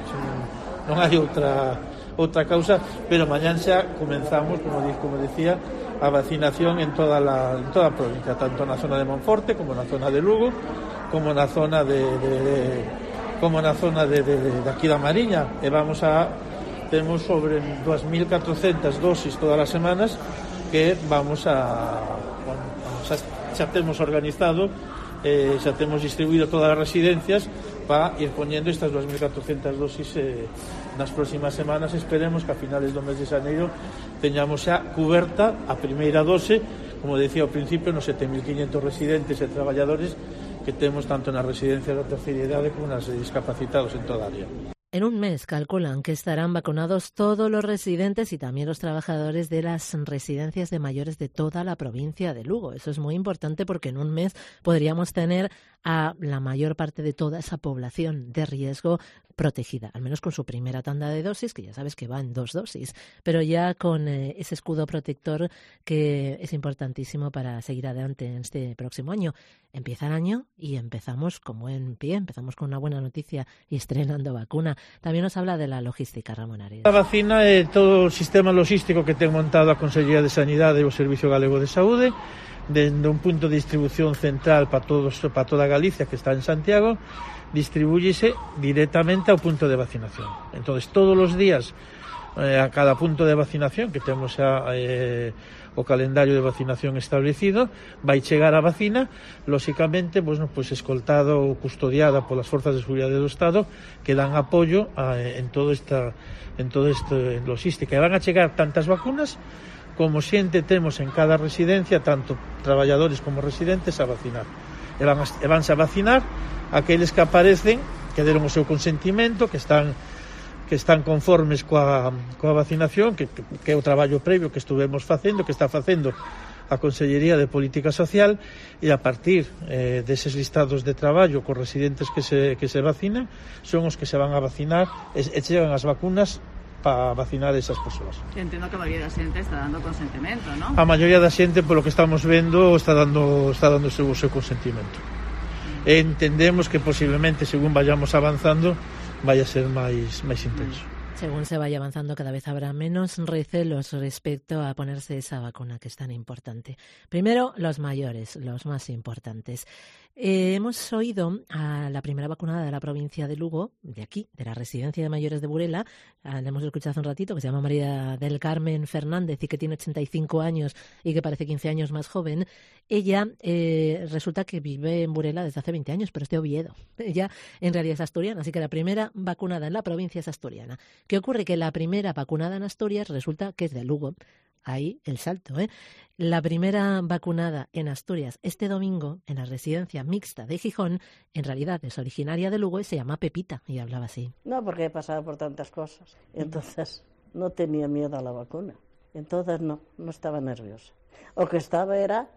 Non, non hai outra outra causa, pero mañán xa comenzamos, como como decía, a vacinación en toda la en toda a provincia, tanto na zona de Monforte como na zona de Lugo, como na zona de, de, de como na zona de, de, de, de aquí da Mariña, e vamos a temos sobre dúas mil catrocentas dosis todas as semanas que vamos a bueno, xa, xa temos organizado, eh, xa temos distribuído todas as residencias para ir poñendo estas dúas mil catrocentas dosis eh, nas próximas semanas. Esperemos que a finales do mes de xaneiro teñamos xa cuberta a primeira dose, como decía ao principio, nos sete mil quinhentos residentes e traballadores que temos tanto nas residencias da terceira idade como nas discapacitados en toda a área. En un mes calculan que estarán vacunados todos los residentes y también los trabajadores de las residencias de mayores de toda la provincia de Lugo. Eso es muy importante porque en un mes podríamos tener a la mayor parte de toda esa población de riesgo protegida, al menos con su primera tanda de dosis, que ya sabes que va en dos dosis, pero ya con eh, ese escudo protector que es importantísimo para seguir adelante en este próximo año. Empieza el año y empezamos con buen pie, empezamos con una buena noticia y estrenando vacuna. También nos habla de la logística, Ramón Ares. A vacina é todo o sistema logístico que ten montado a Consellería de Sanidade e o Servicio Galego de Saúde, dende un punto de distribución central para todos, para toda Galicia, que está en Santiago, distribúyese directamente ao punto de vacinación. Entonces, todos os días, eh, a cada punto de vacinación, que temos xa eh, o calendario de vacinación establecido, vai chegar a vacina, lóxicamente, pues, no, pues, escoltado ou custodiada polas forzas de seguridade do Estado, que dan apoio a, en todo esta en todo esta logística. E van a chegar tantas vacunas como xente temos en cada residencia, tanto traballadores como residentes, a vacinar. E van a, e vanse a vacinar aqueles que aparecen, que deron o seu consentimento, que están que están conformes coa, coa vacinación, que, que, que é o traballo previo que estuvemos facendo, que está facendo a Consellería de Política Social, e a partir eh, deses listados de traballo cos residentes que se, que se vacinan, son os que se van a vacinar e, e chegan as vacunas para vacinar esas persoas. Entiendo que a maioría da xente está dando consentimento, ¿no? A maioría da xente, polo que estamos vendo, está dando está dando o seu, o seu consentimento. E entendemos que posiblemente, según vayamos avanzando, vai a ser máis máis intenso. Según se vaya avanzando, cada vez habrá menos recelos respecto a ponerse esa vacuna que es tan importante. Primero, los mayores, los más importantes. Eh, hemos oído a la primera vacunada de la provincia de Lugo, de aquí, de la residencia de mayores de Burela, la hemos escuchado hace un ratito, que se llama María del Carmen Fernández y que tiene ochenta y cinco años y que parece quince años más joven. Ella eh, resulta que vive en Burela desde hace veinte años, pero es de Oviedo. Ella en realidad es asturiana, así que la primera vacunada en la provincia es asturiana. ¿Qué ocurre? Que la primera vacunada en Asturias resulta que es de Lugo. Ahí el salto, ¿eh? La primera vacunada en Asturias este domingo en la residencia mixta de Gijón, en realidad es originaria de Lugo y se llama Pepita, y hablaba así. No, porque he pasado por tantas cosas, entonces no tenía miedo a la vacuna, entonces no, no estaba nerviosa. O que estaba era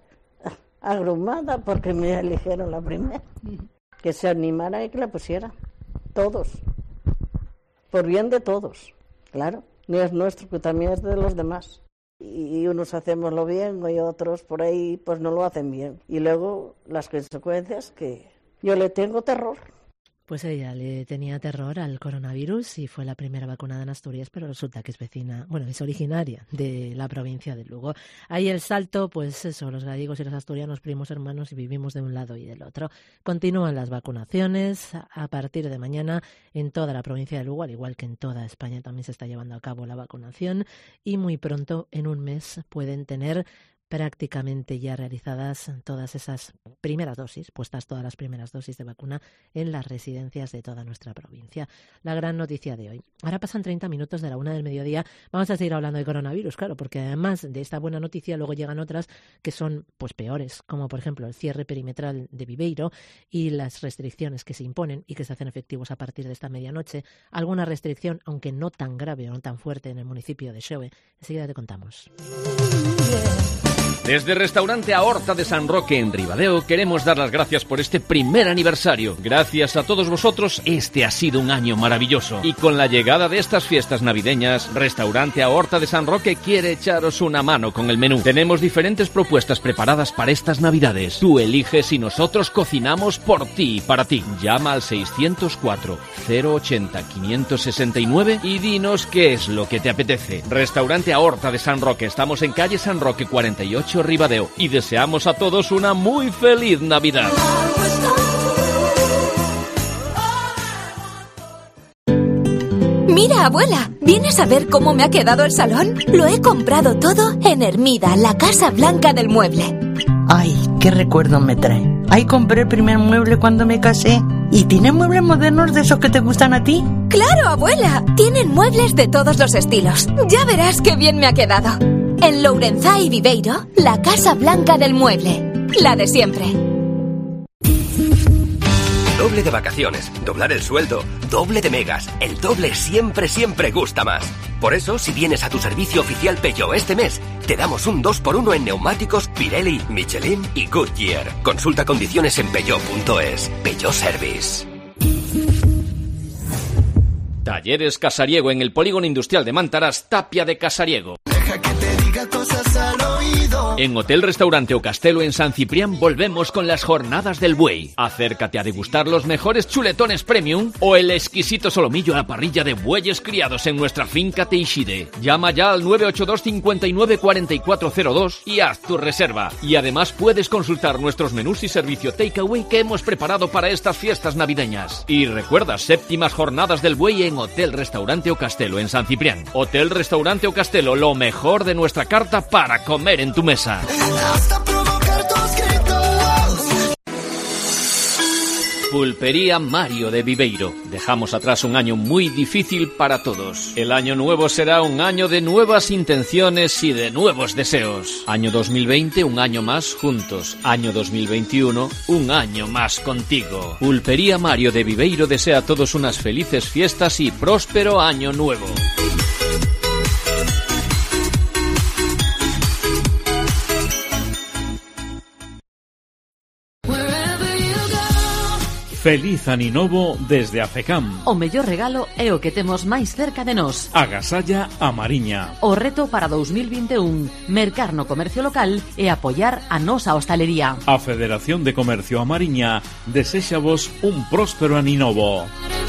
agrumada porque me eligieron la primera, que se animara y que la pusiera, todos, por bien de todos, claro, no es nuestro, que también es de los demás. y unos hacemoslo bien y otros por ahí pues no lo hacen bien. Y luego las consecuencias que yo le tengo terror. Pues ella le tenía terror al coronavirus y fue la primera vacunada en Asturias, pero resulta que es vecina, bueno, es originaria de la provincia de Lugo. Ahí el salto, pues eso, los gallegos y los asturianos, primos hermanos, y vivimos de un lado y del otro. Continúan las vacunaciones a partir de mañana en toda la provincia de Lugo, al igual que en toda España también se está llevando a cabo la vacunación y muy pronto, en un mes, pueden tener prácticamente ya realizadas todas esas primeras dosis, puestas todas las primeras dosis de vacuna en las residencias de toda nuestra provincia. La gran noticia de hoy. Ahora pasan treinta minutos de la una del mediodía. Vamos a seguir hablando de coronavirus, claro, porque además de esta buena noticia luego llegan otras que son pues peores, como por ejemplo el cierre perimetral de Viveiro y las restricciones que se imponen y que se hacen efectivos a partir de esta medianoche. Alguna restricción, aunque no tan grave o no tan fuerte, en el municipio de Xove. Enseguida te contamos. Desde Restaurante A Horta de San Roque en Ribadeo queremos dar las gracias por este primer aniversario. Gracias a todos vosotros, este ha sido un año maravilloso. Y con la llegada de estas fiestas navideñas, Restaurante A Horta de San Roque quiere echaros una mano con el menú. Tenemos diferentes propuestas preparadas para estas navidades. Tú eliges y nosotros cocinamos por ti y para ti. Llama al seiscientos cuatro, cero ochenta, quinientos sesenta y nueve y dinos qué es lo que te apetece. Restaurante A Horta de San Roque. Estamos en calle San Roque cuarenta y ocho, Ribadeo, y deseamos a todos una muy feliz Navidad. Mira, abuela, ¿vienes a ver cómo me ha quedado el salón? Lo he comprado todo en Hermida, la Casa Blanca del Mueble. Ay, qué recuerdo me trae. Ahí compré el primer mueble cuando me casé. ¿Y tienen muebles modernos de esos que te gustan a ti? ¡Claro, abuela! Tienen muebles de todos los estilos. Ya verás qué bien me ha quedado. En Lourenzá y Viveiro, la Casa Blanca del Mueble. La de siempre. Doble de vacaciones, doblar el sueldo, doble de megas. El doble siempre, siempre gusta más. Por eso, si vienes a tu servicio oficial Peugeot este mes, te damos un dos por uno en neumáticos Pirelli, Michelin y Goodyear. Consulta condiciones en peugeot punto es. Peugeot Service. Talleres Casariego en el Polígono Industrial de Mántaras, Tapia de Casariego. Deja que te diga cosas al oído. En Hotel Restaurante O Castelo en San Ciprián volvemos con las jornadas del buey. Acércate a degustar los mejores chuletones premium o el exquisito solomillo a la parrilla de bueyes criados en nuestra finca Teixide. Llama ya al nueve ocho dos, cinco nueve, cuatro cuatro cero dos y haz tu reserva. Y además puedes consultar nuestros menús y servicio takeaway que hemos preparado para estas fiestas navideñas. Y recuerda, séptimas jornadas del buey en Hotel Restaurante O Castelo en San Ciprián. Hotel Restaurante O Castelo, lo mejor de nuestra carta para comer en tu mesa. Hasta provocar tus gritos. Pulpería Mario de Viveiro. Dejamos atrás un año muy difícil para todos. El año nuevo será un año de nuevas intenciones y de nuevos deseos. Año dos mil veinte, un año más juntos. Año dos mil veintiuno, un año más contigo. Pulpería Mario de Viveiro desea a todos unas felices fiestas y próspero año nuevo. Feliz Aninovo desde Afecam. O mellor regalo é o que temos máis cerca de nós. Agasalla a Mariña. O reto para dos mil vinte e un, mercar no comercio local e apoiar a nosa hostalería. A Federación de Comercio a Mariña desexa vos un próspero Aninovo.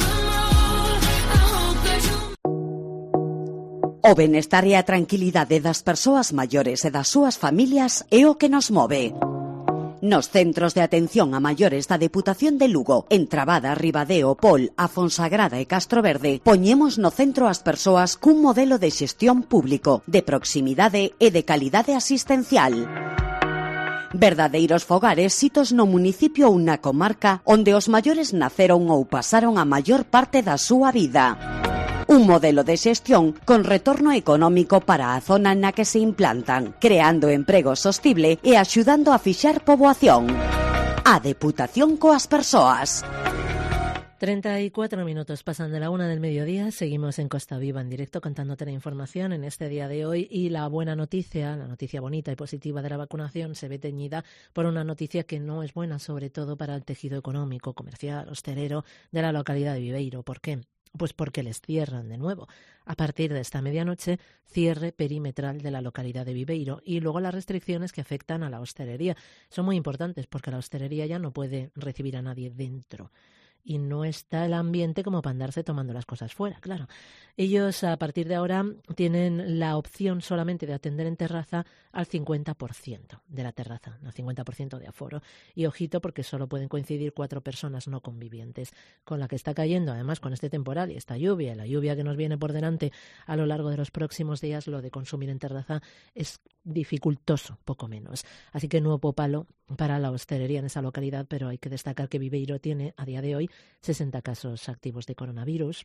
O benestar e a tranquilidade das persoas maiores e das súas familias é o que nos move. Nos centros de atención a maiores da Deputación de Lugo, en Trabada, Ribadeo, Pol, a Fonsagrada e Castroverde, poñemos no centro as persoas cun modelo de xestión público, de proximidade e de calidade asistencial. Verdadeiros fogares sitos no municipio ou na comarca onde os maiores naceron ou pasaron a maior parte da súa vida. Un modelo de xestión con retorno económico para a zona na que se implantan, creando emprego sostible e axudando a fixar poboación. A Deputación coas persoas. treinta y cuatro minutos pasan de la una del mediodía. Seguimos en Costa Viva en directo contándote la información en este día de hoy. Y la buena noticia, la noticia bonita y positiva de la vacunación se ve teñida por una noticia que no es buena, sobre todo para el tejido económico, comercial, hostelero de la localidad de Viveiro. ¿Por qué? Pues porque les cierran de nuevo. A partir de esta medianoche, cierre perimetral de la localidad de Viveiro y luego las restricciones que afectan a la hostelería. Son muy importantes porque la hostelería ya no puede recibir a nadie dentro. Y no está el ambiente como para andarse tomando las cosas fuera, claro. Ellos a partir de ahora tienen la opción solamente de atender en terraza al cincuenta por ciento de la terraza, al cincuenta por ciento de aforo. Y ojito porque solo pueden coincidir cuatro personas no convivientes. Con la que está cayendo, además con este temporal y esta lluvia, la lluvia que nos viene por delante a lo largo de los próximos días, lo de consumir en terraza es dificultoso, poco menos. Así que nuevo palo para la hostelería en esa localidad, pero hay que destacar que Viveiro tiene a día de hoy sesenta casos activos de coronavirus.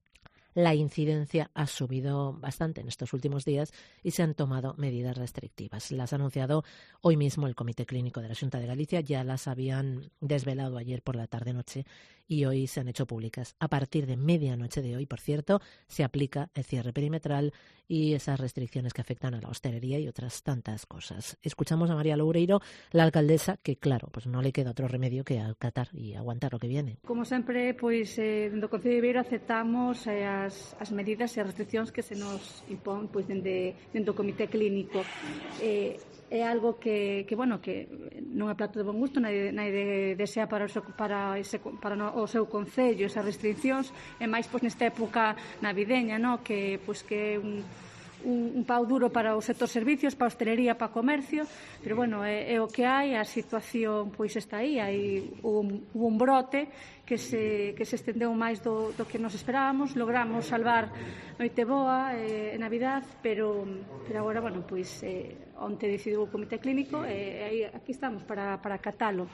La incidencia ha subido bastante en estos últimos días y se han tomado medidas restrictivas. Las ha anunciado hoy mismo el Comité Clínico de la Xunta de Galicia, ya las habían desvelado ayer por la tarde-noche y hoy se han hecho públicas. A partir de medianoche de hoy, por cierto, se aplica el cierre perimetral y esas restricciones que afectan a la hostelería y otras tantas cosas. Escuchamos a María Loureiro, la alcaldesa, que claro, pues no le queda otro remedio que acatar y aguantar lo que viene. Como sempre, pois, eh, dentro do Concello de Viveiro aceptamos eh, as, as medidas e as restriccións que se nos impón pois, dende, dentro do Comité Clínico. Eh, é algo que, que, bueno, que non é plato de bon gusto, naide, naide desea para o seu, para ese, para no, o seu concello esas restriccións, e máis pois, nesta época navideña, no? que, pois, que é un, un, un pau duro para o sector servicios, para a hostelería, para o comercio, pero bueno, é, é o que hai, a situación pois está aí, hai un, un brote que se, que se estendeu máis do, do que nos esperábamos, logramos salvar Noiteboa e eh, Navidad, pero, pero agora, bueno, pois eh, onte decidiu o Comité Clínico e eh, aquí estamos para, para acatalo.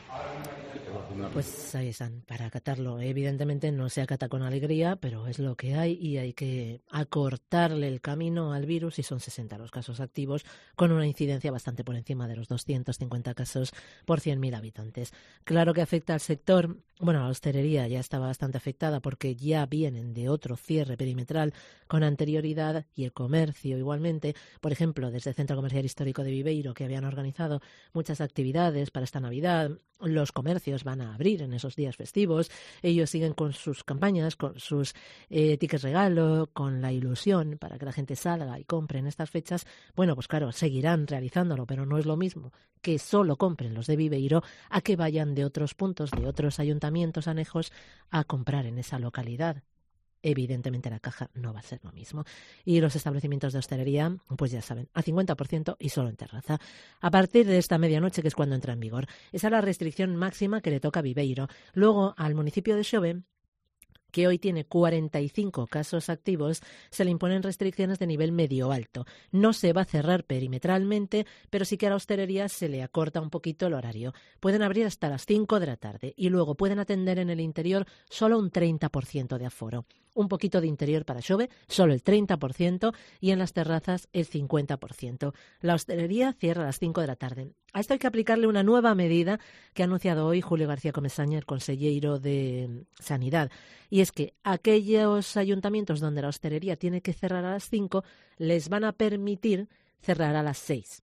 Pues ahí están, para acatarlo. Evidentemente no se acata con alegría, pero es lo que hay y hay que acortarle el camino al virus y son sesenta los casos activos con una incidencia bastante por encima de los doscientos cincuenta casos por cien mil habitantes. Claro que afecta al sector, bueno, la hostelería ya estaba bastante afectada porque ya vienen de otro cierre perimetral con anterioridad y el comercio igualmente. Por ejemplo, desde el Centro Comercial Histórico de Viveiro, que habían organizado muchas actividades para esta Navidad, los comercios van a abrir en esos días festivos, ellos siguen con sus campañas, con sus eh, tickets regalo, con la ilusión para que la gente salga y compre en estas fechas. Bueno, pues claro, seguirán realizándolo, pero no es lo mismo que solo compren los de Viveiro a que vayan de otros puntos, de otros ayuntamientos anejos a comprar en esa localidad. Evidentemente la caja no va a ser lo mismo. Y los establecimientos de hostelería, pues ya saben, a cincuenta por ciento y solo en terraza. A partir de esta medianoche, que es cuando entra en vigor. Esa es la restricción máxima que le toca a Viveiro. Luego, al municipio de Xove, que hoy tiene cuarenta y cinco casos activos, se le imponen restricciones de nivel medio-alto. No se va a cerrar perimetralmente, pero sí que a la hostelería se le acorta un poquito el horario. Pueden abrir hasta las cinco de la tarde y luego pueden atender en el interior solo un treinta por ciento de aforo. Un poquito de interior para Xove, solo el treinta por ciento, y en las terrazas el cincuenta por ciento. La hostelería cierra a las cinco de la tarde. A esto hay que aplicarle una nueva medida que ha anunciado hoy Julio García Comesaña, el consellero de Sanidad. Y es que aquellos ayuntamientos donde la hostelería tiene que cerrar a las cinco, les van a permitir cerrar a las seis.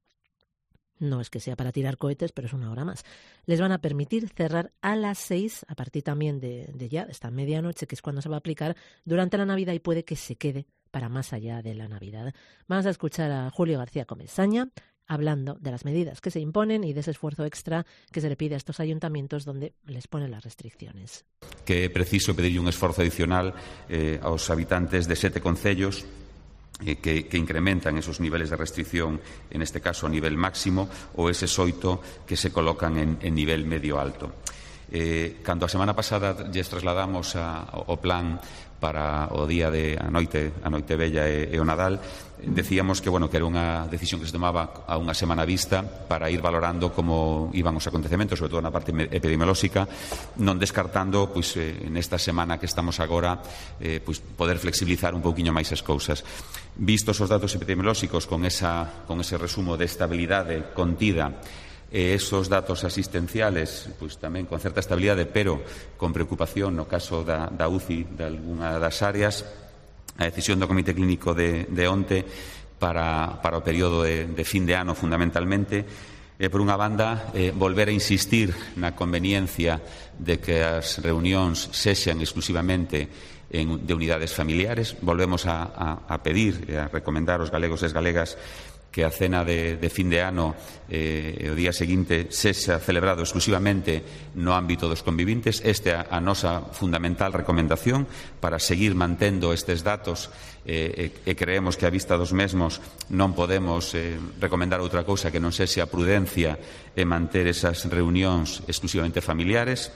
No es que sea para tirar cohetes, pero es una hora más. Les van a permitir cerrar a las seis, a partir también de, de ya, de esta medianoche, que es cuando se va a aplicar durante la Navidad y puede que se quede para más allá de la Navidad. Vamos a escuchar a Julio García Comesaña hablando de las medidas que se imponen y de ese esfuerzo extra que se le pide a estos ayuntamientos donde les ponen las restricciones. Que é preciso pedirlle un esforzo adicional eh, aos habitantes de sete concellos eh, que, que incrementan esos niveles de restricción, en este caso a nivel máximo, ou eses oito que se colocan en, en nivel medio alto. Eh, cando a semana pasada lles trasladamos a, o plan para o día de a noite, a noite bella e, e o Nadal, decíamos que, bueno, que era unha decisión que se tomaba a unha semana vista para ir valorando como iban os acontecementos, sobre todo na parte epidemiolóxica, non descartando, pois, eh, nesta semana que estamos agora, eh, pois, poder flexibilizar un pouquiño máis as cousas. Vistos os datos epidemiolóxicos con, esa, con ese resumo de estabilidade contida, e esos datos asistenciales, pois tamén con certa estabilidade, pero con preocupación no caso da, da U C I de algunha das áreas, a decisión do Comité Clínico de, de onte para, para o período de, de fin de ano, fundamentalmente, E, por unha banda, eh, volver a insistir na conveniencia de que as reunións sexan exclusivamente en, de unidades familiares. Volvemos a, a, a pedir e a recomendar aos galegos e as galegas que a cena de, de fin de ano eh, e o día seguinte sexa celebrado exclusivamente no ámbito dos convivintes. Esta é a nosa fundamental recomendación para seguir mantendo estes datos eh, e, e creemos que a vista dos mesmos non podemos eh, recomendar outra cousa que non sexa a prudencia e manter esas reunións exclusivamente familiares.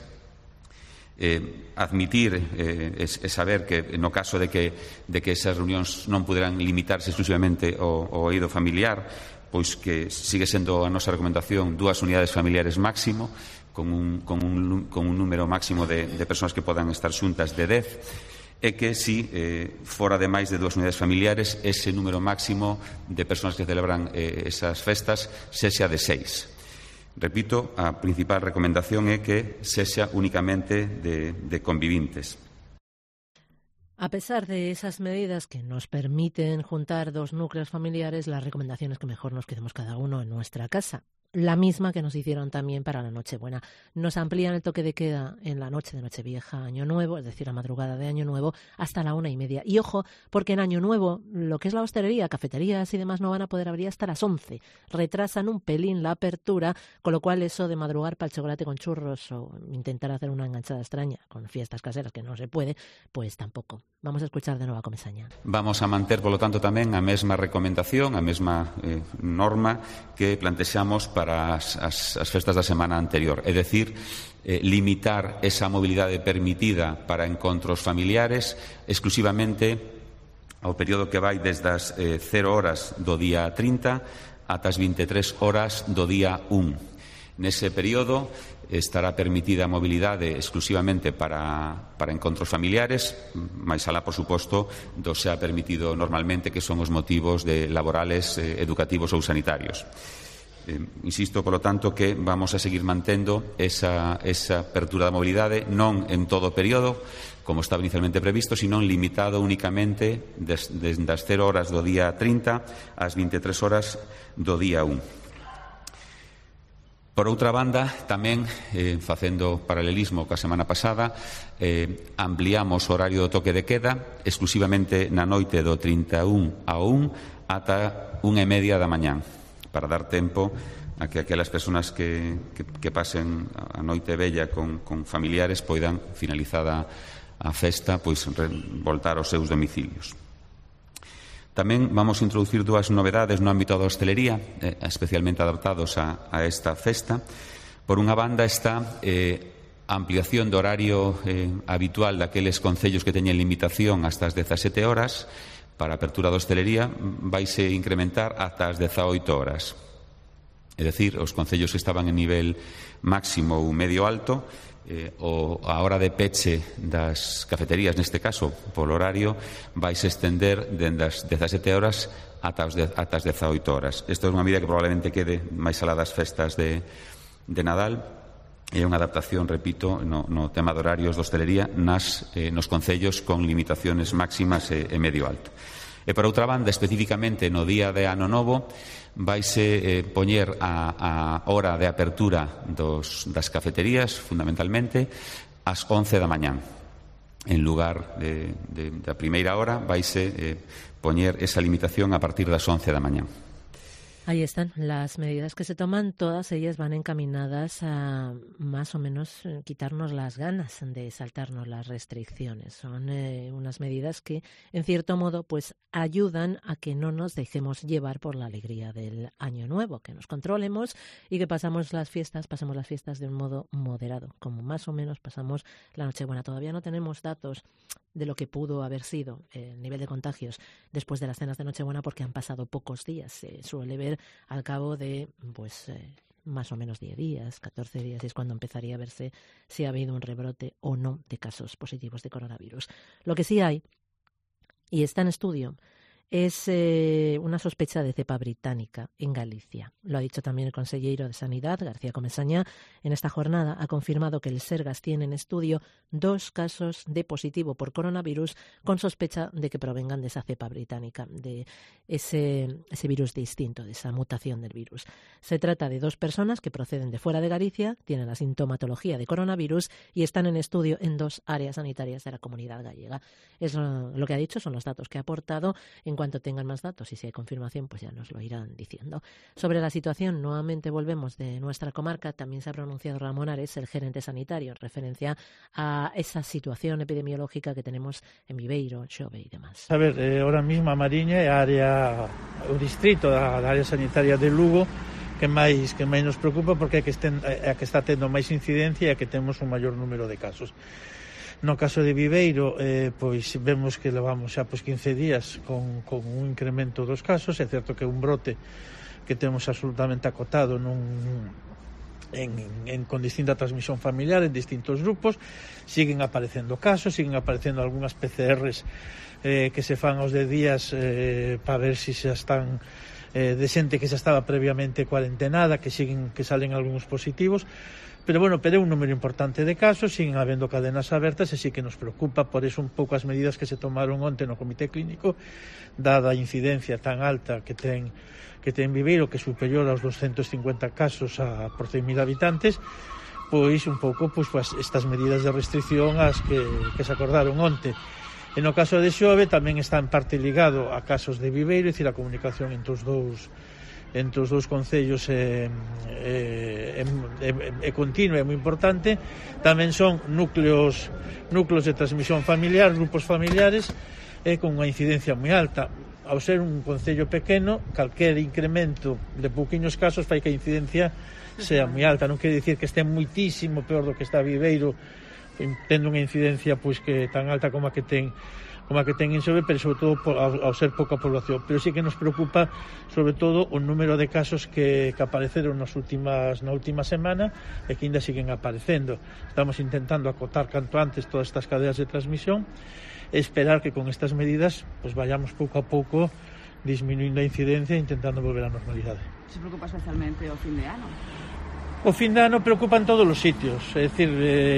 Eh, admitir eh, e saber que no caso de que, de que esas reunións non puderan limitarse exclusivamente ao, ao eido familiar, pois que sigue sendo a nosa recomendación dúas unidades familiares máximo, con un, con un, con un número máximo de, de persoas que podan estar xuntas de dez, e que si eh, fora de máis de dúas unidades familiares ese número máximo de persoas que celebran eh, esas festas sexa de seis. Repito, a principal recomendación é que sexa únicamente de, de convivintes. A pesar de esas medidas que nos permiten juntar dos núcleos familiares, la recomendación es que mejor nos quedemos cada uno en nuestra casa. La misma que nos hicieron también para la Nochebuena. Nos amplían el toque de queda en la noche de Nochevieja, Año Nuevo, es decir, la madrugada de Año Nuevo, hasta la una y media. Y ojo, porque en Año Nuevo, lo que es la hostelería, cafeterías y demás no van a poder abrir hasta las once. Retrasan un pelín la apertura, con lo cual eso de madrugar para el chocolate con churros o intentar hacer una enganchada extraña con fiestas caseras, que no se puede, pues tampoco. Vamos a escuchar de nuevo a Comesaña. Vamos a manter, polo tanto, tamén a mesma recomendación, a mesma eh, norma que plantexamos para para as, as, as festas da semana anterior, é dicir, eh, limitar esa mobilidade permitida para encontros familiares exclusivamente ao período que vai desde as eh, cero horas do día trinta ata as vinte e tres horas do día un. Nese período estará permitida a mobilidade exclusivamente para, para encontros familiares, máis alá, por suposto, do xa permitido normalmente, que son os motivos de laborales, eh, educativos ou sanitarios. Eh, insisto, polo tanto, que vamos a seguir mantendo esa, esa apertura da mobilidade non en todo o período, como estaba inicialmente previsto, sino limitado únicamente desde des, das cero horas do día trinta ás vinte e tres horas do día un. Por outra banda, tamén, eh, facendo paralelismo ca semana pasada, eh, ampliamos o horario do toque de queda exclusivamente na noite do trinta e un ao un ata unha e media da mañán, para dar tempo a que aquelas persoas que, que, que pasen a noite bella con, con familiares poidan, finalizada a festa, pois re, voltar aos seus domicilios. Tamén vamos a introducir dúas novedades no ámbito da hostelería, eh, especialmente adaptados a, a esta festa. Por unha banda está eh, a ampliación do horario eh, habitual daqueles concellos que teñen limitación hasta as dezasete horas. Para a apertura da hostelería vaise incrementar ata as dezaoito horas. É dicir, os concellos que estaban en nivel máximo ou medio alto, eh, o, a hora de peche das cafeterías, neste caso, polo horario, vaise estender dende as dezasete horas ata, os de, ata as dezaoito horas. Isto é unha medida que probablemente quede máis alá das festas de, de Nadal. É unha adaptación, repito, no, no tema de horarios de hostelería nas, eh, nos concellos con limitaciones máximas e, e medio alto. E, por outra banda, especificamente no día de Ano Novo, vaise eh, poñer a, a hora de apertura dos, das cafeterías, fundamentalmente, ás once da mañán. En lugar de, de, da primeira hora, vaise eh, poñer esa limitación a partir das once da mañán. Ahí están las medidas que se toman, todas ellas van encaminadas a más o menos quitarnos las ganas de saltarnos las restricciones. Son eh, unas medidas que, en cierto modo, pues ayudan a que no nos dejemos llevar por la alegría del Año Nuevo, que nos controlemos y que pasamos las fiestas, pasemos las fiestas de un modo moderado, como más o menos pasamos la Nochebuena. Todavía no tenemos datos de lo que pudo haber sido el nivel de contagios después de las cenas de Nochebuena, porque han pasado pocos días. Se suele ver al cabo de pues eh, más o menos diez días, catorce días, y es cuando empezaría a verse si ha habido un rebrote o no de casos positivos de coronavirus. Lo que sí hay, y está en estudio, es eh, una sospecha de cepa británica en Galicia. Lo ha dicho también el consejero de Sanidad, García Comesaña. En esta jornada ha confirmado que el Sergas tiene en estudio dos casos de positivo por coronavirus con sospecha de que provengan de esa cepa británica, de ese, ese virus distinto, de esa mutación del virus. Se trata de dos personas que proceden de fuera de Galicia, tienen la sintomatología de coronavirus y están en estudio en dos áreas sanitarias de la comunidad gallega. Es lo, lo que ha dicho, son los datos que ha aportado. En cuanto tengan más datos y si hay confirmación, pues ya nos lo irán diciendo. Sobre la situación, nuevamente volvemos de nuestra comarca. También se ha pronunciado Ramón Ares, el gerente sanitario, en referencia a esa situación epidemiológica que tenemos en Viveiro, Xove y demás. A ver, eh, ahora mismo a Mariña é a área, o distrito da, da área sanitaria de Lugo que máis que máis nos preocupa, porque é que, estén, é que está tendo máis incidencia e é que temos un maior número de casos. No caso de Viveiro, eh, pois vemos que levamos xa pois quince días con, con un incremento dos casos. É certo que é un brote que temos absolutamente acotado nun, en, en, con distinta transmisión familiar en distintos grupos. Siguen aparecendo casos, siguen aparecendo algunhas P C Rs eh, que se fan aos de días eh, para ver se si xa están eh, de xente que xa estaba previamente cuarentenada, que siguen que salen algúns positivos. Pero, bueno, pero é un número importante de casos, siguen habendo cadenas abertas, e sí que nos preocupa por eso un pouco as medidas que se tomaron onte no Comité Clínico, dada a incidencia tan alta que ten que ten Viveiro, que é superior aos doscientos cincuenta casos a por cen mil habitantes, pois un pouco pois, pois estas medidas de restricción as que, que se acordaron onte. E no caso de Xove tamén está en parte ligado a casos de Viveiro, é dicir, a comunicación entre os dous entre os dous concellos é, é, é, é continua, é moi importante. Tamén son núcleos núcleos de transmisión familiar, grupos familiares, e con unha incidencia moi alta. Ao ser un concello pequeno, calquer incremento de pouquiños casos fai que a incidencia sea moi alta. Non quere dicir que este muitísimo peor do que está Viveiro, tendo unha incidencia pois que tan alta como a que ten como a que ten en Xove, pero sobre todo ao, ao ser pouca población. Pero sí que nos preocupa sobre todo o número de casos que, que apareceron nas últimas, na última semana e que ainda siguen aparecendo. Estamos intentando acotar canto antes todas estas cadeas de transmisión e esperar que con estas medidas pues vayamos pouco a pouco disminuindo a incidencia e intentando volver á normalidade. Se preocupa especialmente o fin de ano? O fin de ano preocupa en todos os sitios, é dicir,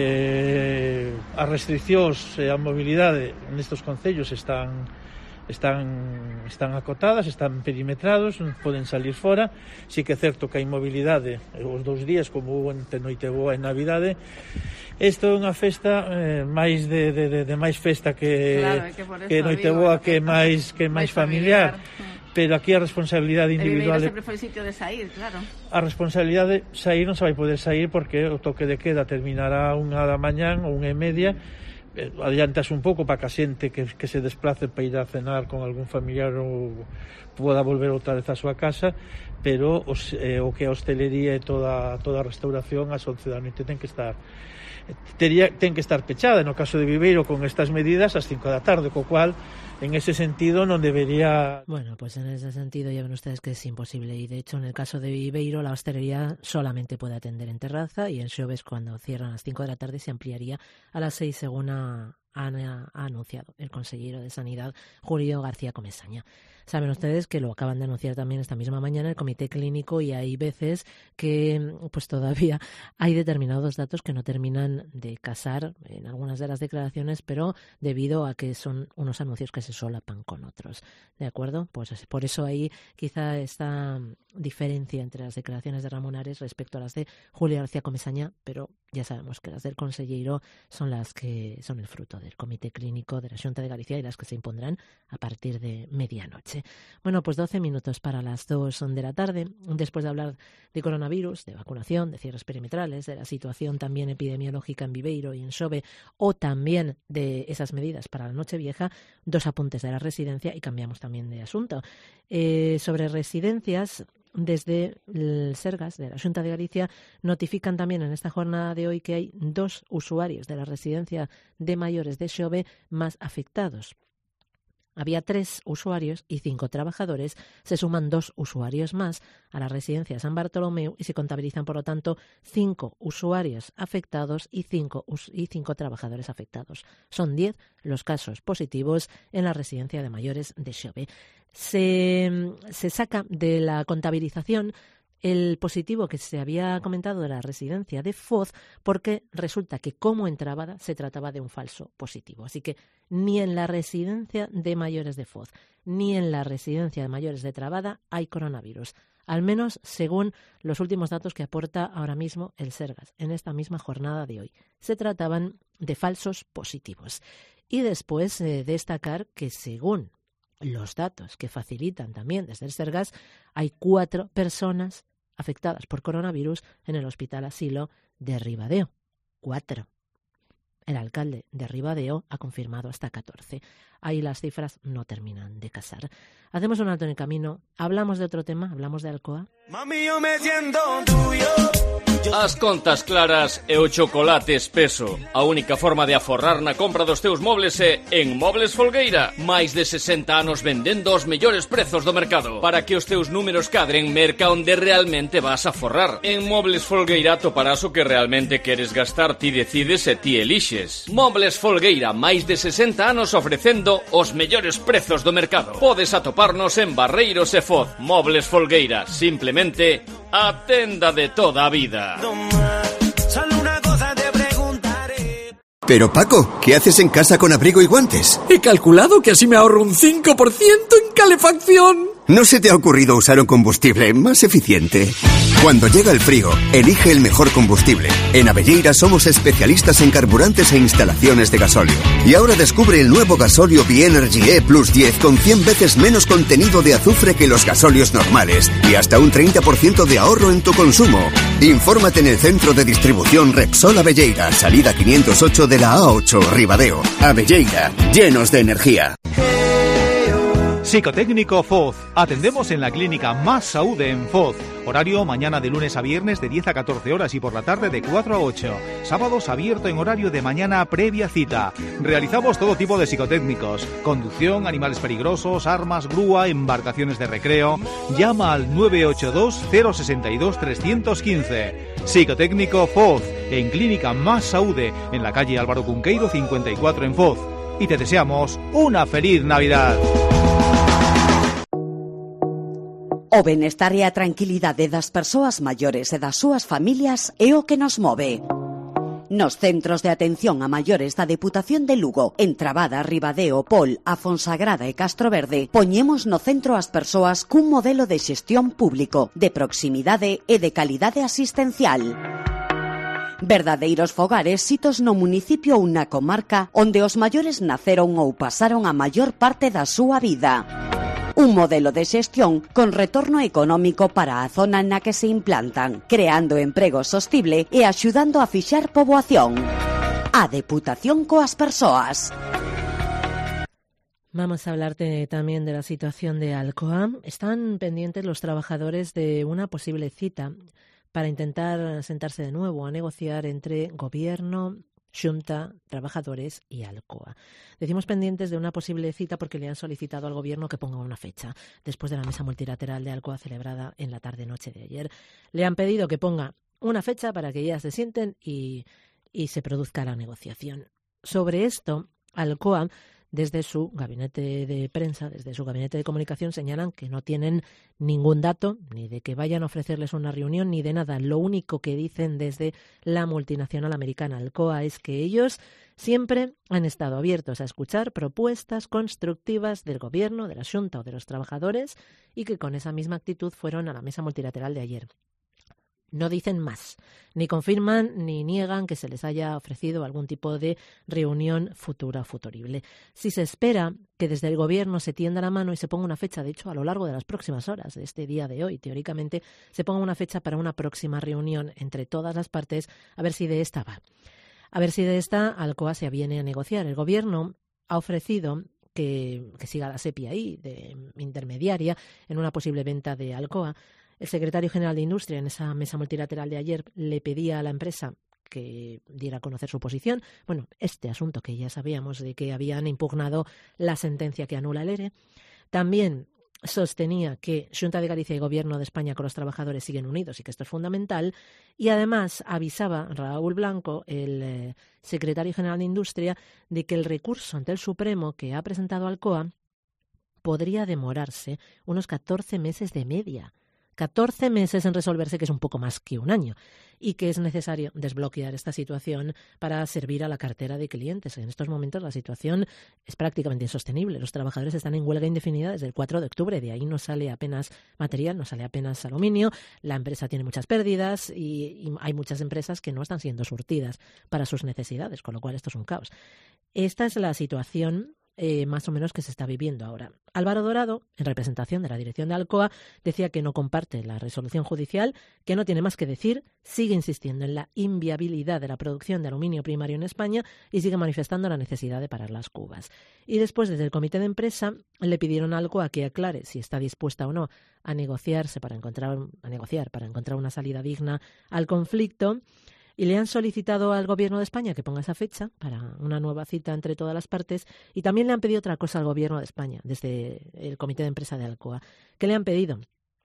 eh, as restriccións e a mobilidade nestes concellos están están están acotadas, están perimetrados, non poden salir fora. Si que é certo que a mobilidade os dous días, como hubo entre Noiteboa e Navidade, isto é unha festa eh, máis de, de, de, de máis festa que, claro, que, que Noiteboa, que é máis que máis familiar. familiar. Pero aquí a responsabilidade individual... E sempre foi sitio de sair, claro. A responsabilidade de sair non se vai poder sair porque o toque de queda terminará unha da mañán ou unha e media. Eh, adiantas un pouco para que a xente que, que se desplace para ir a cenar con algún familiar ou poda volver outra vez á súa casa, pero os, eh, o que a hostelería e toda, toda a restauración ás once da noite ten que estar tería, ten que estar pechada. No caso de Viveiro, con estas medidas, ás cinco da tarde, co cual en ese sentido non debería... Bueno, pues en ese sentido ya ven ustedes que es imposible, y de hecho en el caso de Viveiro la hostelería solamente puede atender en terraza, y en Xoves cuando cierran a las cinco de la tarde se ampliaría a las seis, según ha, ha, ha anunciado el consejero de Sanidad, Julio García Comesaña. Saben ustedes que lo acaban de anunciar también esta misma mañana el Comité Clínico, y hay veces que pues todavía hay determinados datos que no terminan de casar en algunas de las declaraciones, pero debido a que son unos anuncios que se solapan con otros. ¿De acuerdo? Pues por eso hay quizá esta diferencia entre las declaraciones de Ramón Ares respecto a las de Julio García Comesaña, pero ya sabemos que las del consejero son las que son el fruto del Comité Clínico de la Xunta de Galicia y las que se impondrán a partir de medianoche. Bueno, pues doce minutos para las dos de la tarde. Después de hablar de coronavirus, de vacunación, de cierres perimetrales, de la situación también epidemiológica en Viveiro y en Xove, o también de esas medidas para la Nochevieja, dos apuntes de la residencia y cambiamos también de asunto. Eh, sobre residencias, desde el Sergas de la Xunta de Galicia notifican también en esta jornada de hoy que hay dos usuarios de la residencia de mayores de Xove más afectados. Había tres usuarios y cinco trabajadores. Se suman dos usuarios más a la residencia de San Bartolomeu y se contabilizan, por lo tanto, cinco usuarios afectados y cinco, y cinco trabajadores afectados. Son diez los casos positivos en la residencia de mayores de Xove. Se, se saca de la contabilización el positivo que se había comentado de la residencia de Foz, porque resulta que como en Trabada se trataba de un falso positivo. Así que ni en la residencia de mayores de Foz ni en la residencia de mayores de Trabada hay coronavirus, al menos según los últimos datos que aporta ahora mismo el Sergas en esta misma jornada de hoy. Se trataban de falsos positivos. Y después eh, destacar que según los datos que facilitan también desde el Sergas, hay cuatro personas afectadas por coronavirus en el Hospital Asilo de Ribadeo. Cuatro. El alcalde de Ribadeo ha confirmado hasta catorce. Ahí las cifras no terminan de casar. Hacemos un alto en el camino. Hablamos de otro tema, hablamos de Alcoa. Mami, yo me siento tuyo. As contas claras e o chocolate espeso. A única forma de aforrar na compra dos teus mobles é en Mobles Folgueira. Máis de sesenta anos vendendo os mellores prezos do mercado. Para que os teus números cadren, merca onde realmente vas a forrar. En Mobles Folgueira toparás o que realmente queres gastar, ti decides e ti elixes. Mobles Folgueira, máis de sesenta anos ofrecendo os mellores prezos do mercado. Podes atoparnos en Barreiros e Foz. Mobles Folgueira, simplemente a tenda de toda a vida. Pero Paco, ¿qué haces en casa con abrigo y guantes? He calculado que así me ahorro un cinco por ciento en calefacción. ¿No se te ha ocurrido usar un combustible más eficiente? Cuando llega el frío, elige el mejor combustible. En Abelleira somos especialistas en carburantes e instalaciones de gasóleo. Y ahora descubre el nuevo gasóleo Bienergy E Plus diez con cien veces menos contenido de azufre que los gasóleos normales y hasta un treinta por ciento de ahorro en tu consumo. Infórmate en el centro de distribución Repsol Abelleira, salida quinientos ocho de la A ocho, Ribadeo. Abelleira, llenos de energía. Psicotécnico Foz. Atendemos en la clínica Más Saúde en Foz. Horario mañana de lunes a viernes de diez a catorce horas y por la tarde de cuatro a ocho. Sábados abierto en horario de mañana previa cita. Realizamos todo tipo de psicotécnicos. Conducción, animales peligrosos, armas, grúa, embarcaciones de recreo. Llama al nueve ocho dos cero seis dos tres uno cinco. Psicotécnico Foz. En clínica Más Saúde. En la calle Álvaro Cunqueiro cincuenta y cuatro en Foz. Y te deseamos una feliz Navidad. O benestar e a tranquilidade das persoas maiores e das súas familias é o que nos move. Nos centros de atención a maiores da Deputación de Lugo, en Trabada, Ribadeo, Pol, a Fonsagrada e Castroverde, poñemos no centro as persoas cun modelo de xestión público, de proximidade e de calidade asistencial. Verdadeiros fogares sitos no municipio ou na comarca onde os maiores naceron ou pasaron a maior parte da súa vida. Un modelo de xestión con retorno económico para a zona na que se implantan, creando emprego sostible e axudando a fixar poboación. A Deputación coas persoas. Vamos a hablarte también de la situación de Alcoa. Están pendientes los trabajadores de una posible cita para intentar sentarse de nuevo a negociar entre Gobierno, Xunta, trabajadores y Alcoa. Decimos pendientes de una posible cita porque le han solicitado al Gobierno que ponga una fecha después de la mesa multilateral de Alcoa celebrada en la tarde-noche de ayer. Le han pedido que ponga una fecha para que ya se sienten y, y se produzca la negociación. Sobre esto, Alcoa, desde su gabinete de prensa, desde su gabinete de comunicación, señalan que no tienen ningún dato, ni de que vayan a ofrecerles una reunión, ni de nada. Lo único que dicen desde la multinacional americana Alcoa es que ellos siempre han estado abiertos a escuchar propuestas constructivas del Gobierno, de la Xunta o de los trabajadores, y que con esa misma actitud fueron a la mesa multilateral de ayer. No dicen más, ni confirman ni niegan que se les haya ofrecido algún tipo de reunión futura o futurible. Si se espera que desde el Gobierno se tienda la mano y se ponga una fecha, de hecho, a lo largo de las próximas horas de este día de hoy, teóricamente, se ponga una fecha para una próxima reunión entre todas las partes, a ver si de esta va. A ver si de esta Alcoa se aviene a negociar. El Gobierno ha ofrecido que, que siga la SEPI ahí, de intermediaria, en una posible venta de Alcoa. El secretario general de Industria en esa mesa multilateral de ayer le pedía a la empresa que diera a conocer su posición. Bueno, este asunto que ya sabíamos de que habían impugnado la sentencia que anula el ERE. También sostenía que Xunta de Galicia y Gobierno de España con los trabajadores siguen unidos y que esto es fundamental. Y además avisaba Raúl Blanco, el eh, secretario general de Industria, de que el recurso ante el Supremo que ha presentado Alcoa podría demorarse unos catorce meses de media. catorce meses en resolverse, que es un poco más que un año, y que es necesario desbloquear esta situación para servir a la cartera de clientes. En estos momentos la situación es prácticamente insostenible. Los trabajadores están en huelga indefinida desde el cuatro de octubre. De ahí no sale apenas material, no sale apenas aluminio. La empresa tiene muchas pérdidas y, y hay muchas empresas que no están siendo surtidas para sus necesidades, con lo cual esto es un caos. Esta es la situación Eh, más o menos que se está viviendo ahora. Álvaro Dorado, en representación de la dirección de Alcoa, decía que no comparte la resolución judicial, que no tiene más que decir, sigue insistiendo en la inviabilidad de la producción de aluminio primario en España y sigue manifestando la necesidad de parar las cubas. Y después, desde el comité de empresa, le pidieron a Alcoa que aclare si está dispuesta o no a negociarse para encontrar, a negociar para encontrar una salida digna al conflicto. Y le han solicitado al Gobierno de España que ponga esa fecha para una nueva cita entre todas las partes, y también le han pedido otra cosa al Gobierno de España desde el Comité de Empresa de Alcoa. ¿Qué le han pedido?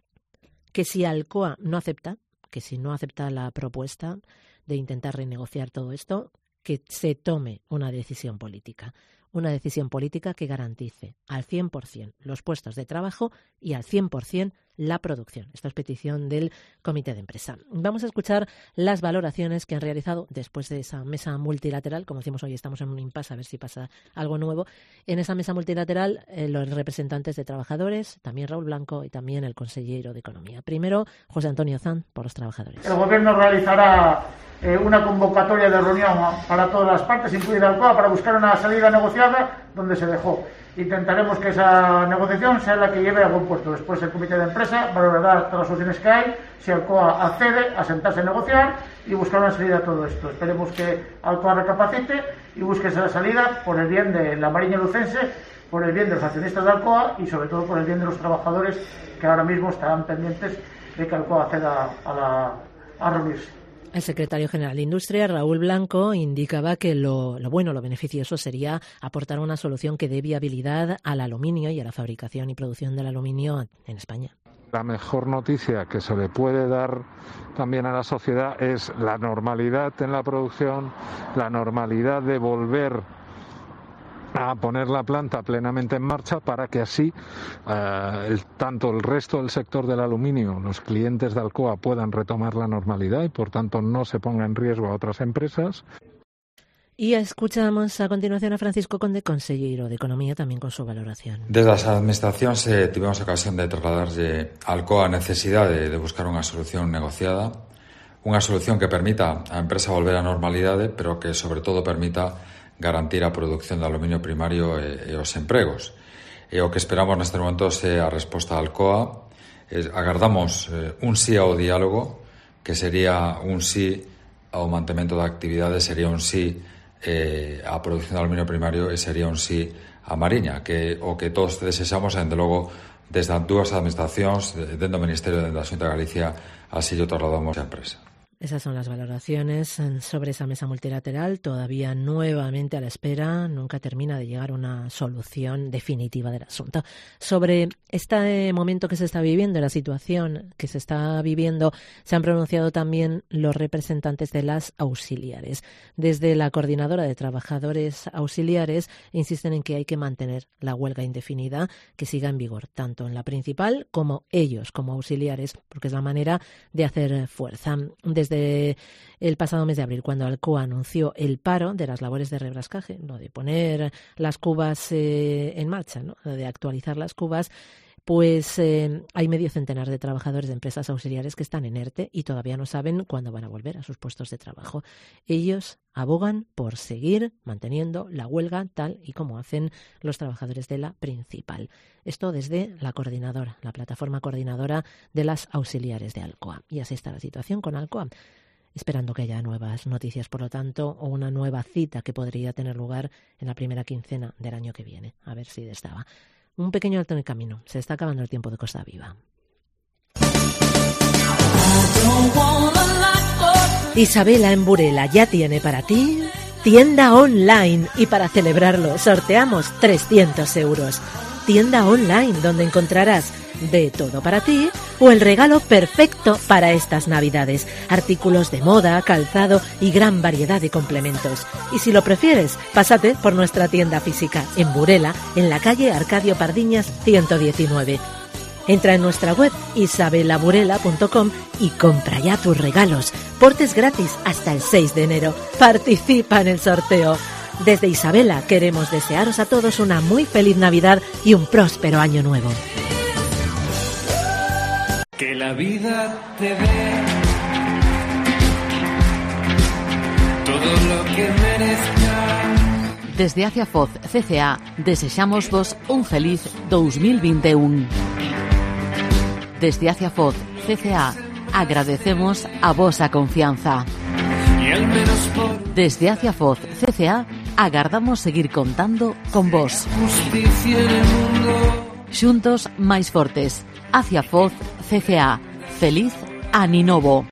Que si Alcoa no acepta, que si no acepta la propuesta de intentar renegociar todo esto, que se tome una decisión política. Una decisión política que garantice al cien por cien los puestos de trabajo y al cien por cien la producción. Esta es petición del Comité de Empresa. Vamos a escuchar las valoraciones que han realizado después de esa mesa multilateral. Como decimos hoy, estamos en un impasse, a ver si pasa algo nuevo. En esa mesa multilateral, eh, los representantes de trabajadores, también Raúl Blanco y también el consejero de Economía. Primero, José Antonio Zan, por los trabajadores. El Gobierno realizará eh, una convocatoria de reunión para todas las partes, incluida Alcoa, para buscar una salida negociada donde se dejó. Intentaremos que esa negociación sea la que lleve a buen puerto. Después el Comité de Empresa valorará todas las opciones que hay, si Alcoa accede a sentarse a negociar y buscar una salida a todo esto. Esperemos que Alcoa recapacite y busque esa salida por el bien de la Mariña Lucense, por el bien de los accionistas de Alcoa y sobre todo por el bien de los trabajadores que ahora mismo estarán pendientes de que Alcoa acceda a, la, a reunirse. El secretario general de Industria, Raúl Blanco, indicaba que lo, lo bueno, lo beneficioso sería aportar una solución que dé viabilidad al aluminio y a la fabricación y producción del aluminio en España. La mejor noticia que se le puede dar también a la sociedad es la normalidad en la producción, la normalidad de volver a poner la planta plenamente en marcha para que así eh, el, tanto el resto del sector del aluminio, los clientes de Alcoa, puedan retomar la normalidad y por tanto no se ponga en riesgo a otras empresas. Y escuchamos a continuación a Francisco Conde, consejero de Economía, también con su valoración. Desde las administracións eh, tivemos ocasión de trasladarlle a Alcoa a necesidade de buscar unha solución negociada, unha solución que permita á empresa volver á normalidade, pero que sobre todo permita garantir a produción de aluminio primario e, e os empregos. E o que esperamos neste momento é a resposta a Alcoa. Eh, agardamos eh, un sí ao diálogo, que sería un sí ao mantemento da actividade, sería un sí eh, á produción de aluminio primario e sería un sí á Mariña, que o que todos desexamos, e, dende logo, desde as dúas administracións, dentro do Ministerio e dentro da Xunta de Galicia, así lo trasladamos á empresa. Esas son las valoraciones sobre esa mesa multilateral, todavía nuevamente a la espera, nunca termina de llegar una solución definitiva del asunto. Sobre este momento que se está viviendo, la situación que se está viviendo, se han pronunciado también los representantes de las auxiliares. Desde la Coordinadora de Trabajadores Auxiliares insisten en que hay que mantener la huelga indefinida, que siga en vigor, tanto en la principal como ellos, como auxiliares, porque es la manera de hacer fuerza. Desde Desde el pasado mes de abril, cuando Alcoa anunció el paro de las labores de rebrascaje, lo de poner las cubas eh, en marcha, ¿no? De actualizar las cubas, pues eh, hay medio centenar de trabajadores de empresas auxiliares que están en ERTE y todavía no saben cuándo van a volver a sus puestos de trabajo. Ellos abogan por seguir manteniendo la huelga tal y como hacen los trabajadores de la principal. Esto desde la coordinadora, la plataforma coordinadora de las auxiliares de Alcoa. Y así está la situación con Alcoa, esperando que haya nuevas noticias, por lo tanto, o una nueva cita que podría tener lugar en la primera quincena del año que viene. A ver si estaba. Un pequeño alto en el camino. Se está acabando el tiempo de Costa Viva. Isabela en Burela ya tiene para ti tienda online y para celebrarlo sorteamos trescientos euros. Tienda online donde encontrarás de todo para ti o el regalo perfecto para estas navidades. Artículos de moda, calzado y gran variedad de complementos. Y si lo prefieres, pásate por nuestra tienda física en Burela, en la calle Arcadio Pardiñas ciento diecinueve. Entra en nuestra web isabela burela punto com y compra ya tus regalos. Portes gratis hasta el seis de enero. Participa en el sorteo. Desde Isabela queremos desearos a todos una muy feliz Navidad y un próspero año nuevo. Que la vida te dé todo lo que merezcas. Desde Aciafoz C C A desexamos vos un feliz dos mil veintiuno. Desde Aciafoz C C A agradecemos a vosa confianza. Desde Aciafoz C C A agardamos seguir contando con vos. Xuntos máis fortes. Aciafoz C C A. Feliz Aninovo.